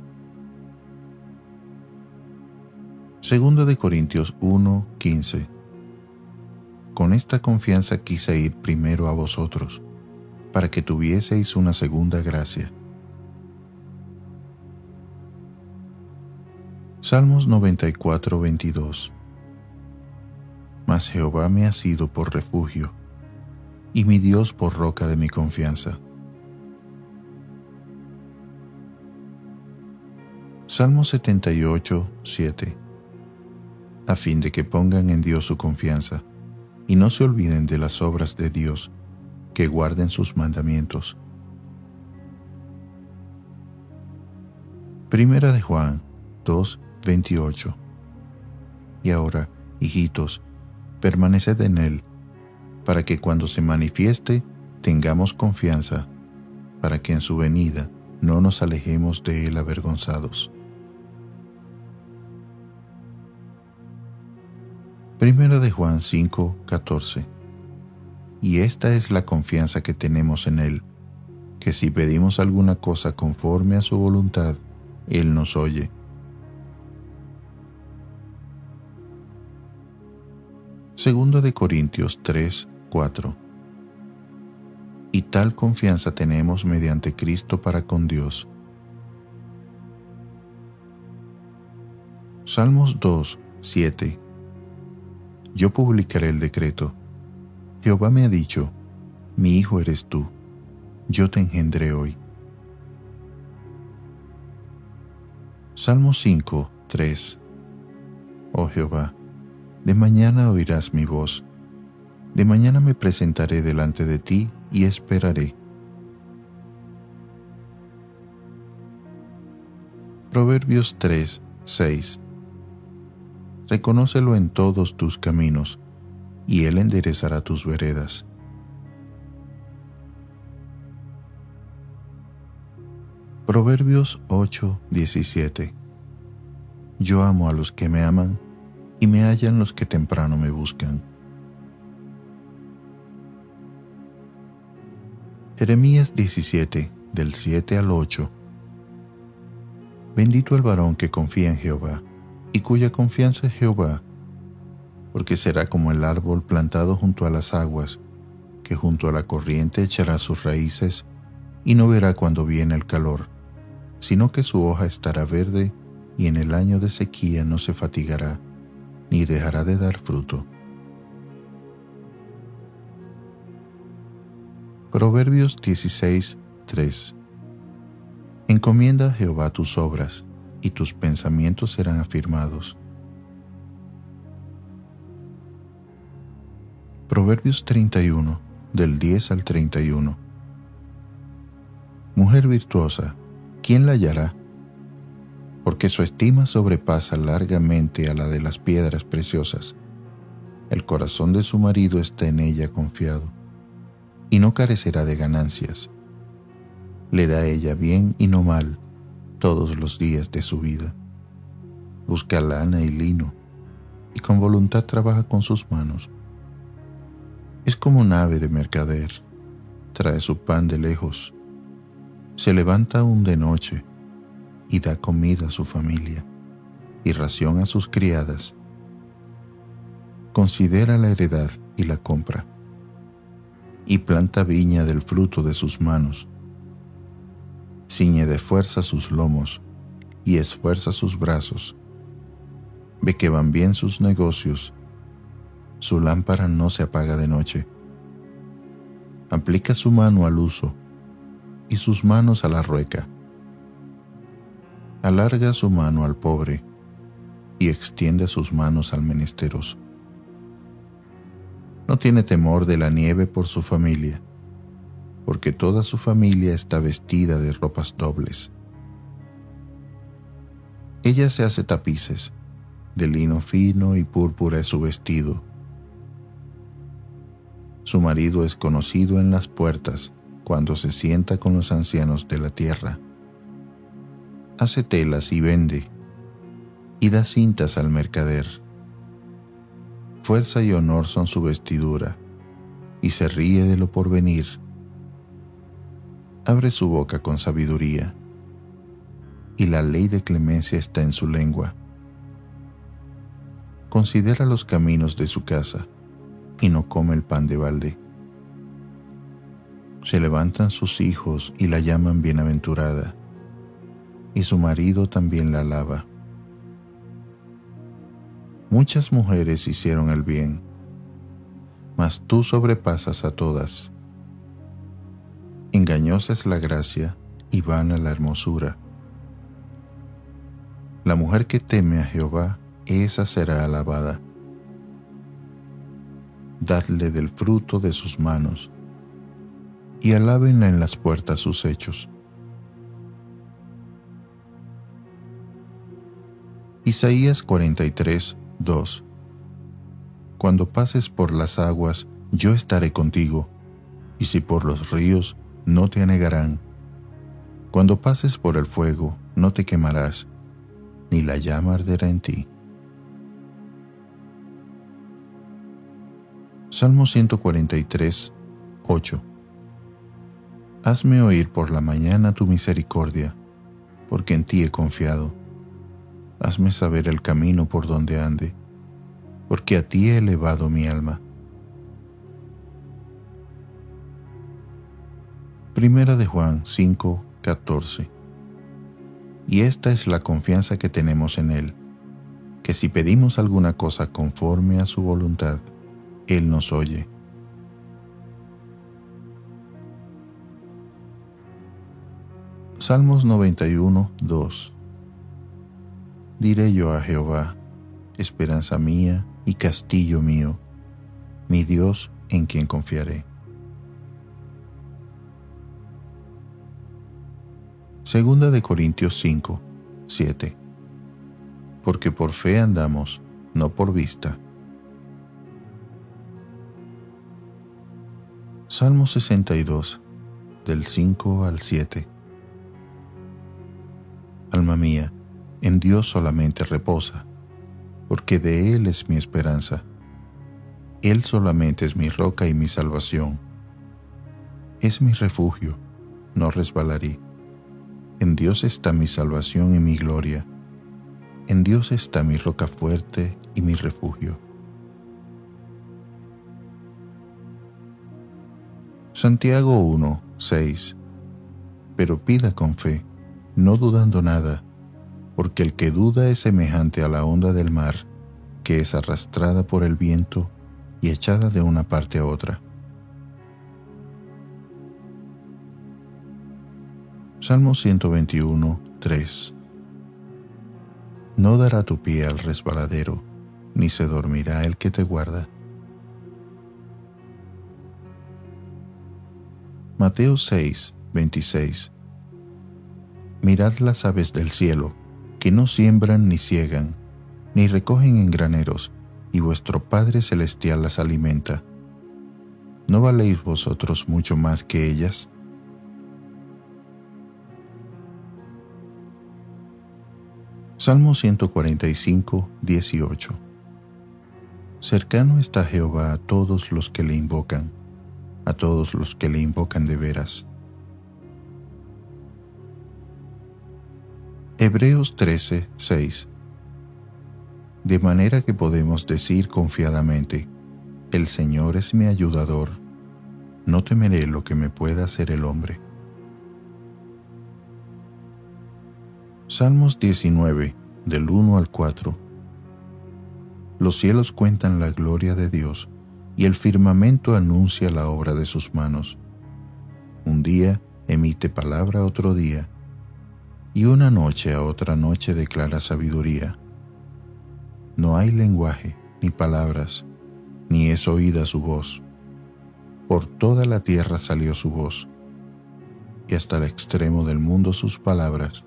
Segunda de Corintios uno, quince. Con esta confianza quise ir primero a vosotros, para que tuvieseis una segunda gracia. Salmos noventa y cuatro, veintidós. Mas Jehová me ha sido por refugio, y mi Dios por roca de mi confianza. Salmo setenta y ocho, siete. A fin de que pongan en Dios su confianza, y no se olviden de las obras de Dios, que guarden sus mandamientos. Primera de Juan dos, veintiocho. Y ahora, hijitos, permaneced en Él, para que cuando se manifieste tengamos confianza, para que en su venida no nos alejemos de Él avergonzados. Primera de Juan cinco, catorce. Y esta es la confianza que tenemos en Él, que si pedimos alguna cosa conforme a su voluntad, Él nos oye. Segunda de Corintios tres, cuatro. Y tal confianza tenemos mediante Cristo para con Dios. Salmos dos, siete. Yo publicaré el decreto. Jehová me ha dicho, mi hijo eres tú, yo te engendré hoy. Salmo cinco, tres. Oh Jehová, de mañana oirás mi voz, de mañana me presentaré delante de ti y esperaré. Proverbios tres, seis. Reconócelo en todos tus caminos, y Él enderezará tus veredas. Proverbios ocho, diecisiete. Yo amo a los que me aman, y me hallan los que temprano me buscan. Jeremías diecisiete, del siete al ocho. Bendito el varón que confía en Jehová, y cuya confianza es Jehová, porque será como el árbol plantado junto a las aguas, que junto a la corriente echará sus raíces, y no verá cuando viene el calor, sino que su hoja estará verde, y en el año de sequía no se fatigará, ni dejará de dar fruto. Proverbios dieciséis, tres. Encomienda a Jehová tus obras, y tus pensamientos serán afirmados. Proverbios treinta y uno, del diez al treinta y uno. Mujer virtuosa, ¿quién la hallará? Porque su estima sobrepasa largamente a la de las piedras preciosas. El corazón de su marido está en ella confiado, y no carecerá de ganancias. Le da a ella bien y no mal todos los días de su vida. Busca lana y lino, y con voluntad trabaja con sus manos. Es como un ave de mercader, trae su pan de lejos, se levanta aún de noche y da comida a su familia y ración a sus criadas. Considera la heredad y la compra, y planta viña del fruto de sus manos. Ciñe de fuerza sus lomos y esfuerza sus brazos. Ve que van bien sus negocios, su lámpara no se apaga de noche. Aplica su mano al uso y sus manos a la rueca. Alarga su mano al pobre y extiende sus manos al menesteroso. No tiene temor de la nieve por su familia, porque toda su familia está vestida de ropas dobles. Ella se hace tapices, de lino fino y púrpura es su vestido. Su marido es conocido en las puertas cuando se sienta con los ancianos de la tierra. Hace telas y vende, y da cintas al mercader. Fuerza y honor son su vestidura, y se ríe de lo porvenir. Abre su boca con sabiduría, y la ley de clemencia está en su lengua. Considera los caminos de su casa, y no come el pan de balde. Se levantan sus hijos y la llaman bienaventurada, y su marido también la alaba. Muchas mujeres hicieron el bien, mas tú sobrepasas a todas. Engañosa es la gracia y vana la hermosura. La mujer que teme a Jehová, esa será alabada. Dadle del fruto de sus manos, y alábenla en las puertas sus hechos. Isaías cuarenta y tres, dos. Cuando pases por las aguas, yo estaré contigo, y si por los ríos, no te anegarán. Cuando pases por el fuego, no te quemarás, ni la llama arderá en ti. Salmo ciento cuarenta y tres, ocho. Hazme oír por la mañana tu misericordia, porque en ti he confiado. Hazme saber el camino por donde ande, porque a ti he elevado mi alma. Primera de Juan cinco, catorce. Y esta es la confianza que tenemos en Él, que si pedimos alguna cosa conforme a su voluntad, Él nos oye. Salmos noventa y uno, dos. Diré yo a Jehová, esperanza mía y castillo mío, mi Dios en quien confiaré. Segunda de Corintios cinco, siete. Porque por fe andamos, no por vista. Salmo sesenta y dos, del cinco al siete. Alma mía, en Dios solamente reposa, porque de Él es mi esperanza. Él solamente es mi roca y mi salvación. Es mi refugio, no resbalaré. En Dios está mi salvación y mi gloria. En Dios está mi roca fuerte y mi refugio. Santiago uno, seis. Pero pida con fe, no dudando nada, porque el que duda es semejante a la onda del mar, que es arrastrada por el viento y echada de una parte a otra. Salmo ciento veintiuno, tres. No dará tu pie al resbaladero, ni se dormirá el que te guarda. Mateo seis, veintiséis. Mirad las aves del cielo, que no siembran ni ciegan, ni recogen en graneros, y vuestro Padre Celestial las alimenta. ¿No valéis vosotros mucho más que ellas? Salmo ciento cuarenta y cinco, dieciocho. Cercano está Jehová a todos los que le invocan, a todos los que le invocan de veras. Hebreos trece, seis. De manera que podemos decir confiadamente, el Señor es mi ayudador, no temeré lo que me pueda hacer el hombre. Salmos diecinueve, del uno al cuatro. Los cielos cuentan la gloria de Dios, y el firmamento anuncia la obra de sus manos. Un día emite palabra a otro día, y una noche a otra noche declara sabiduría. No hay lenguaje, ni palabras, ni es oída su voz. Por toda la tierra salió su voz, y hasta el extremo del mundo sus palabras.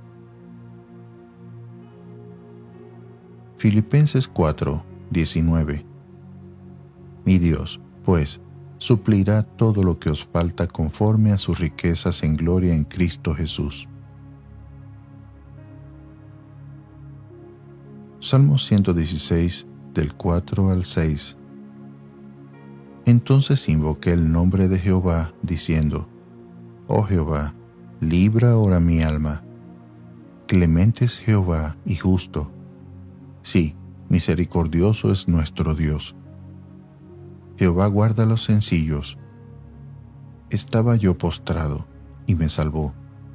Filipenses cuatro, diecinueve. Mi Dios, pues, suplirá todo lo que os falta conforme a sus riquezas en gloria en Cristo Jesús. Salmo ciento dieciséis, del cuatro al seis. Entonces invoqué el nombre de Jehová, diciendo, Oh Jehová, libra ahora mi alma. Clemente es Jehová y justo. Sí, misericordioso es nuestro Dios. Jehová guarda a los sencillos. Estaba yo postrado, y me salvó.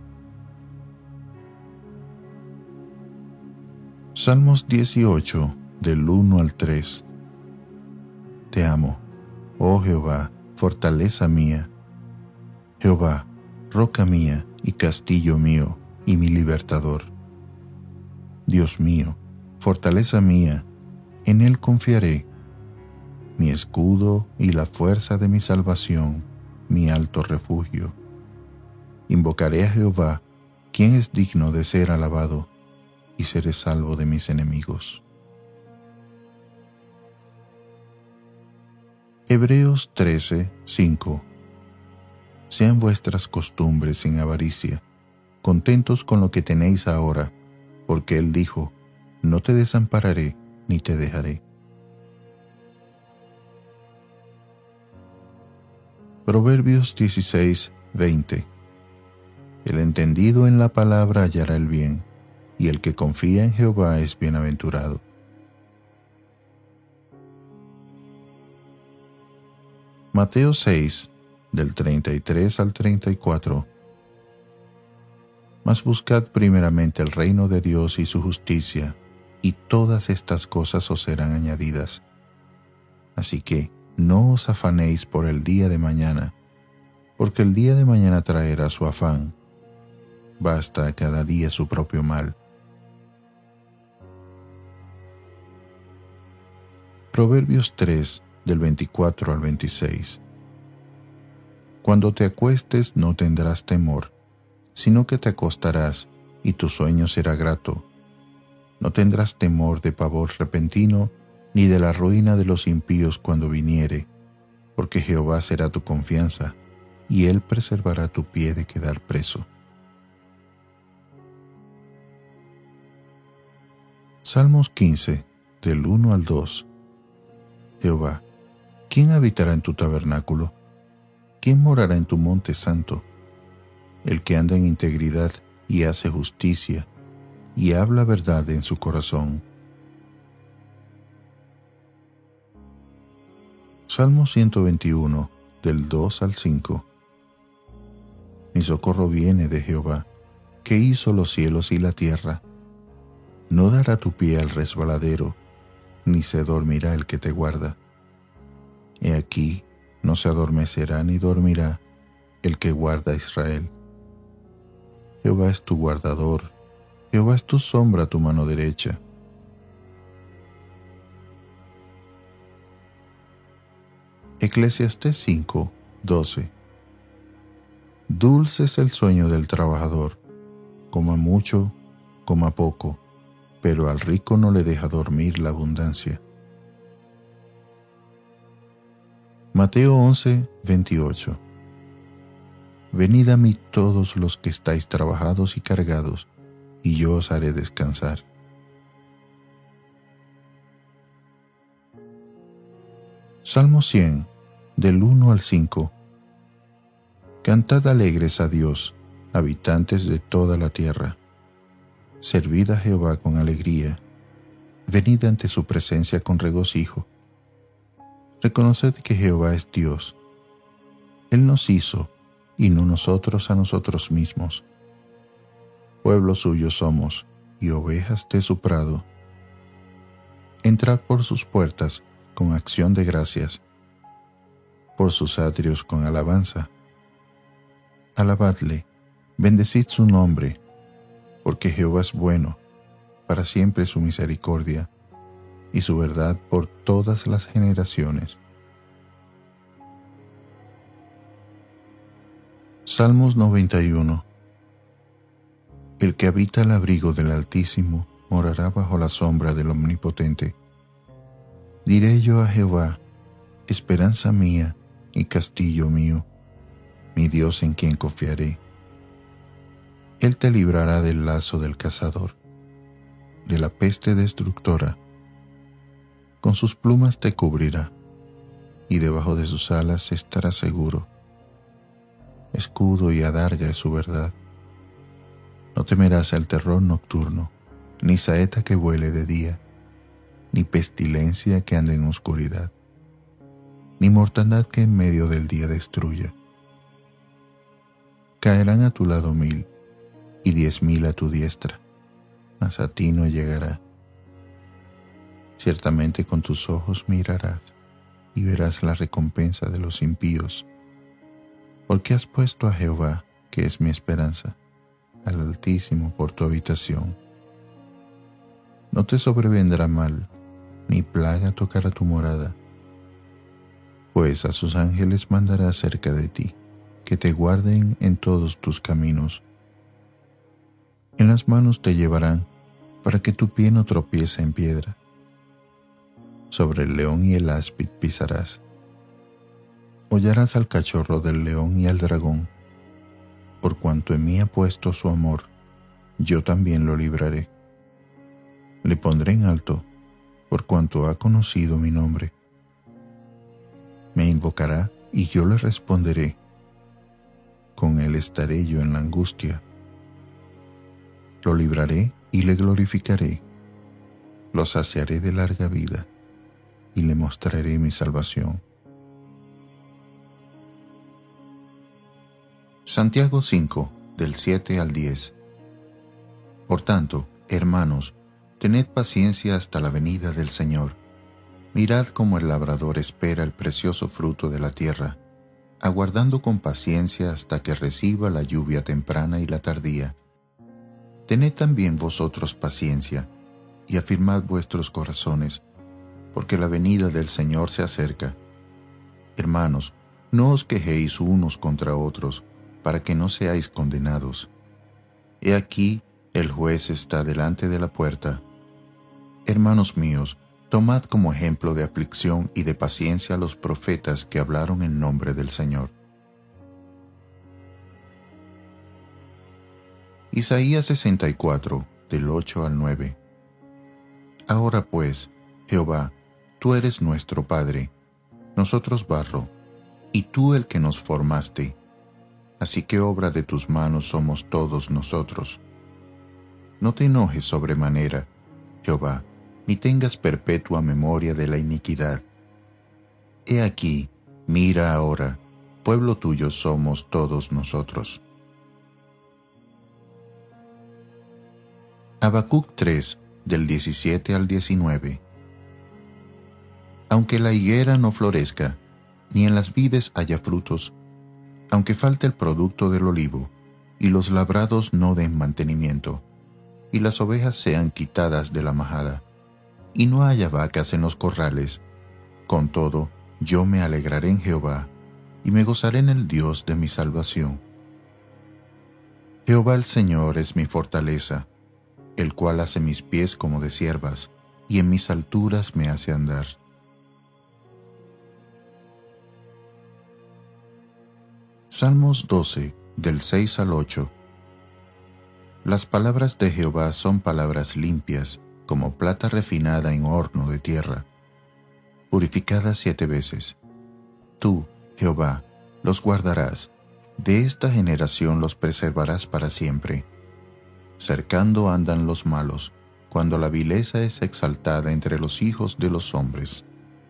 Salmos dieciocho, del uno al tres. Te amo, oh Jehová, fortaleza mía. Jehová, roca mía y castillo mío, y mi libertador. Dios mío, fortaleza mía, en Él confiaré, mi escudo y la fuerza de mi salvación, mi alto refugio. Invocaré a Jehová, quien es digno de ser alabado, y seré salvo de mis enemigos. Hebreos trece, cinco. Sean vuestras costumbres sin avaricia, contentos con lo que tenéis ahora, porque Él dijo, no te desampararé ni te dejaré. Proverbios dieciséis, veinte. El entendido en la palabra hallará el bien, y el que confía en Jehová es bienaventurado. Mateo seis, del treinta y tres al treinta y cuatro. Mas buscad primeramente el reino de Dios y su justicia, y todas estas cosas os serán añadidas. Así que no os afanéis por el día de mañana, porque el día de mañana traerá su afán. Basta a cada día su propio mal. Proverbios tres, del veinticuatro al veintiséis. Cuando te acuestes no tendrás temor, sino que te acostarás y tu sueño será grato. No tendrás temor de pavor repentino, ni de la ruina de los impíos cuando viniere, porque Jehová será tu confianza, y Él preservará tu pie de quedar preso. Salmos quince, del uno al dos. Jehová, ¿quién habitará en tu tabernáculo? ¿Quién morará en tu monte santo? El que anda en integridad y hace justicia, y habla verdad en su corazón. Salmo ciento veintiuno, del dos al cinco. Mi socorro viene de Jehová, que hizo los cielos y la tierra. No dará tu pie al resbaladero, ni se dormirá el que te guarda. He aquí, no se adormecerá ni dormirá el que guarda a Israel. Jehová es tu guardador, Jehová es tu sombra a tu mano derecha. Eclesiastés cinco, doce. Dulce es el sueño del trabajador, coma mucho, coma poco, pero al rico no le deja dormir la abundancia. Mateo once, veintiocho. Venid a mí todos los que estáis trabajados y cargados, y yo os haré descansar. Salmo cien, del uno al cinco. Cantad alegres a Dios, habitantes de toda la tierra. Servid a Jehová con alegría, venid ante su presencia con regocijo. Reconoced que Jehová es Dios. Él nos hizo, y no nosotros a nosotros mismos. Pueblo suyo somos, y ovejas de su prado. Entrad por sus puertas con acción de gracias, por sus atrios con alabanza. Alabadle, bendecid su nombre, porque Jehová es bueno, para siempre su misericordia, y su verdad por todas las generaciones. Salmos noventa y uno. El que habita al abrigo del Altísimo morará bajo la sombra del Omnipotente. Diré yo a Jehová, esperanza mía y castillo mío, mi Dios en quien confiaré. Él te librará del lazo del cazador, de la peste destructora. Con sus plumas te cubrirá, y debajo de sus alas estarás seguro. Escudo y adarga es su verdad. No temerás al terror nocturno, ni saeta que vuele de día, ni pestilencia que ande en oscuridad, ni mortandad que en medio del día destruya. Caerán a tu lado mil, y diez mil a tu diestra, mas a ti no llegará. Ciertamente con tus ojos mirarás, y verás la recompensa de los impíos, porque has puesto a Jehová, que es mi esperanza, al Altísimo por tu habitación. No te sobrevendrá mal, ni plaga tocará tu morada, pues a sus ángeles mandará cerca de ti, que te guarden en todos tus caminos. En las manos te llevarán, para que tu pie no tropiece en piedra. Sobre el león y el áspid pisarás. Hollarás al cachorro del león y al dragón. Por cuanto en mí ha puesto su amor, yo también lo libraré. Le pondré en alto, por cuanto ha conocido mi nombre. Me invocará y yo le responderé. Con él estaré yo en la angustia. Lo libraré y le glorificaré. Lo saciaré de larga vida y le mostraré mi salvación. Santiago cinco, del siete al diez. Por tanto, hermanos, tened paciencia hasta la venida del Señor. Mirad cómo el labrador espera el precioso fruto de la tierra, aguardando con paciencia hasta que reciba la lluvia temprana y la tardía. Tened también vosotros paciencia, y afirmad vuestros corazones, porque la venida del Señor se acerca. Hermanos, no os quejéis unos contra otros, para que no seáis condenados. He aquí, el juez está delante de la puerta. Hermanos míos, tomad como ejemplo de aflicción y de paciencia a los profetas que hablaron en nombre del Señor. Isaías sesenta y cuatro, del ocho al nueve. Ahora pues, Jehová, tú eres nuestro Padre, nosotros barro, y tú el que nos formaste. Así que obra de tus manos somos todos nosotros. No te enojes sobremanera, Jehová, ni tengas perpetua memoria de la iniquidad. He aquí, mira ahora, pueblo tuyo somos todos nosotros. Habacuc tres, del diecisiete al diecinueve. Aunque la higuera no florezca, ni en las vides haya frutos, aunque falte el producto del olivo, y los labrados no den mantenimiento, y las ovejas sean quitadas de la majada, y no haya vacas en los corrales, con todo yo me alegraré en Jehová, y me gozaré en el Dios de mi salvación. Jehová el Señor es mi fortaleza, el cual hace mis pies como de ciervas, y en mis alturas me hace andar. Salmos doce, del seis al ocho. Las palabras de Jehová son palabras limpias, como plata refinada en horno de tierra. purificadas siete veces. Tú, Jehová, los guardarás, de esta generación los preservarás para siempre. Cercando andan los malos, cuando la vileza es exaltada entre los hijos de los hombres.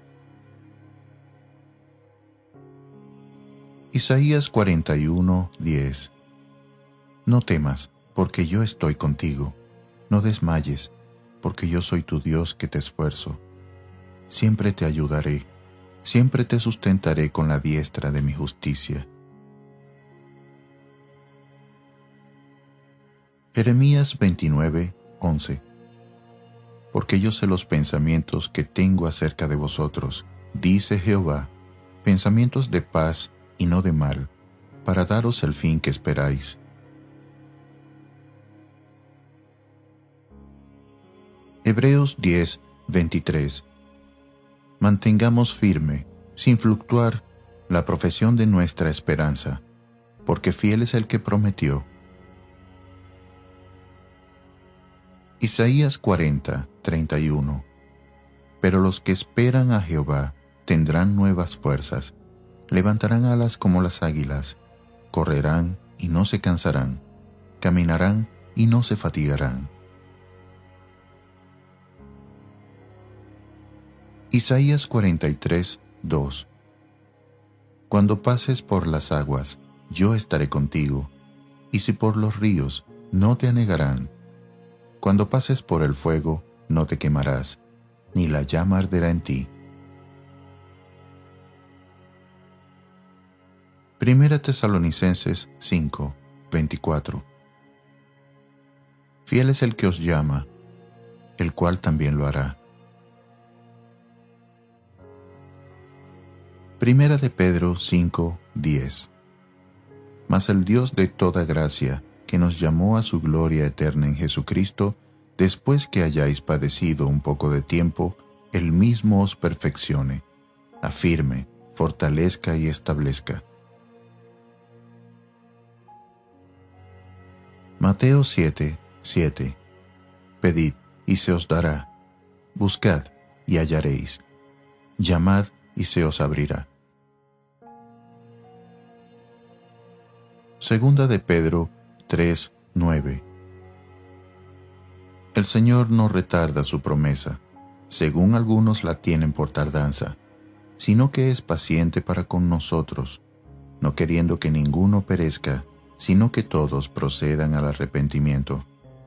Isaías cuarenta y uno, diez. No temas, porque yo estoy contigo. No desmayes, porque yo soy tu Dios que te esfuerzo. Siempre te ayudaré, siempre te sustentaré con la diestra de mi justicia. Jeremías veintinueve, once. Porque yo sé los pensamientos que tengo acerca de vosotros, dice Jehová, pensamientos de paz y no de mal, para daros el fin que esperáis. Hebreos diez, veintitrés. Mantengamos firme, sin fluctuar, la profesión de nuestra esperanza, porque fiel es el que prometió. Isaías cuarenta, treinta y uno. Pero los que esperan a Jehová tendrán nuevas fuerzas, levantarán alas como las águilas, correrán y no se cansarán, caminarán y no se fatigarán. Isaías cuarenta y tres, dos. Cuando pases por las aguas, yo estaré contigo, y si por los ríos, no te anegarán. Cuando pases por el fuego, no te quemarás, ni la llama arderá en ti. Primera Tesalonicenses cinco, veinticuatro. Fiel es el que os llama, el cual también lo hará. Primera de Pedro cinco, diez. Mas el Dios de toda gracia, que nos llamó a su gloria eterna en Jesucristo, después que hayáis padecido un poco de tiempo, Él mismo os perfeccione, afirme, fortalezca y establezca. Mateo siete, siete. Pedid, y se os dará. Buscad, y hallaréis. Llamad, y se os abrirá. Segunda de Pedro tres, nueve. El Señor no retarda su promesa, según algunos la tienen por tardanza, sino que es paciente para con nosotros, no queriendo que ninguno perezca, sino que todos procedan al arrepentimiento.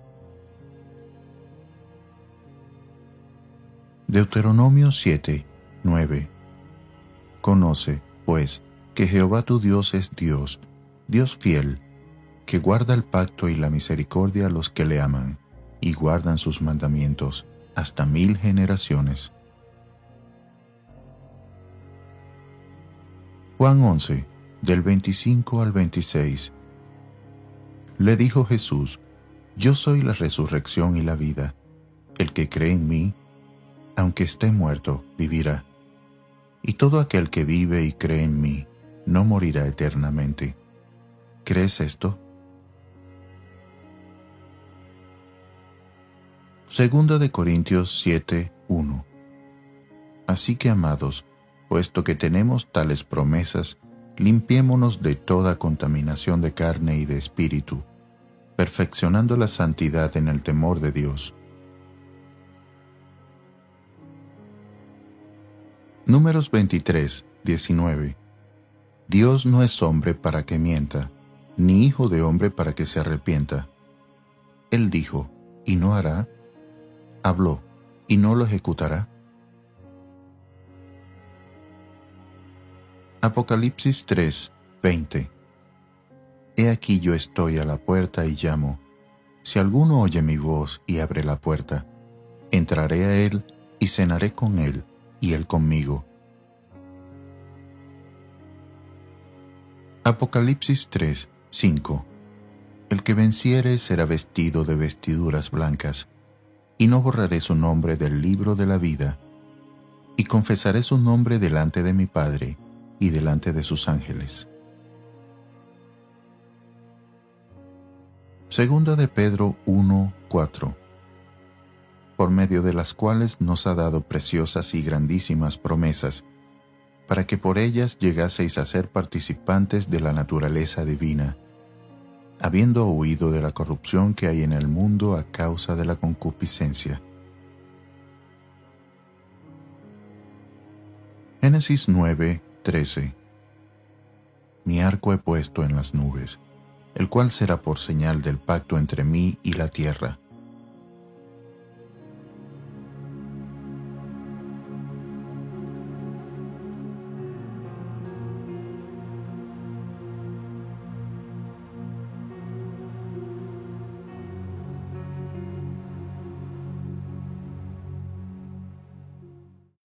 Deuteronomio siete, nueve. Conoce, pues, que Jehová tu Dios es Dios, Dios fiel, que guarda el pacto y la misericordia a los que le aman, y guardan sus mandamientos hasta mil generaciones. Juan once, del veinticinco al veintiséis. Le dijo Jesús, yo soy la resurrección y la vida. El que cree en mí, aunque esté muerto, vivirá. Y todo aquel que vive y cree en mí, no morirá eternamente. ¿Crees esto? Segunda de Corintios siete, uno. Así que, amados, puesto que tenemos tales promesas, limpiémonos de toda contaminación de carne y de espíritu, perfeccionando la santidad en el temor de Dios. Números veintitrés, diecinueve. Dios no es hombre para que mienta, ni hijo de hombre para que se arrepienta. Él dijo, ¿y no hará? Habló, ¿y no lo ejecutará? Apocalipsis tres, veinte. He aquí yo estoy a la puerta y llamo. Si alguno oye mi voz y abre la puerta, entraré a él y cenaré con él y él conmigo. Apocalipsis tres, cinco. El que venciere será vestido de vestiduras blancas, y no borraré su nombre del libro de la vida, y confesaré su nombre delante de mi Padre y delante de sus ángeles. Segunda de Pedro uno, cuatro. por medio de las cuales nos ha dado preciosas y grandísimas promesas, para que por ellas llegaseis a ser participantes de la naturaleza divina, habiendo huido de la corrupción que hay en el mundo a causa de la concupiscencia. Génesis nueve, trece. Mi arco he puesto en las nubes, el cual será por señal del pacto entre mí y la tierra.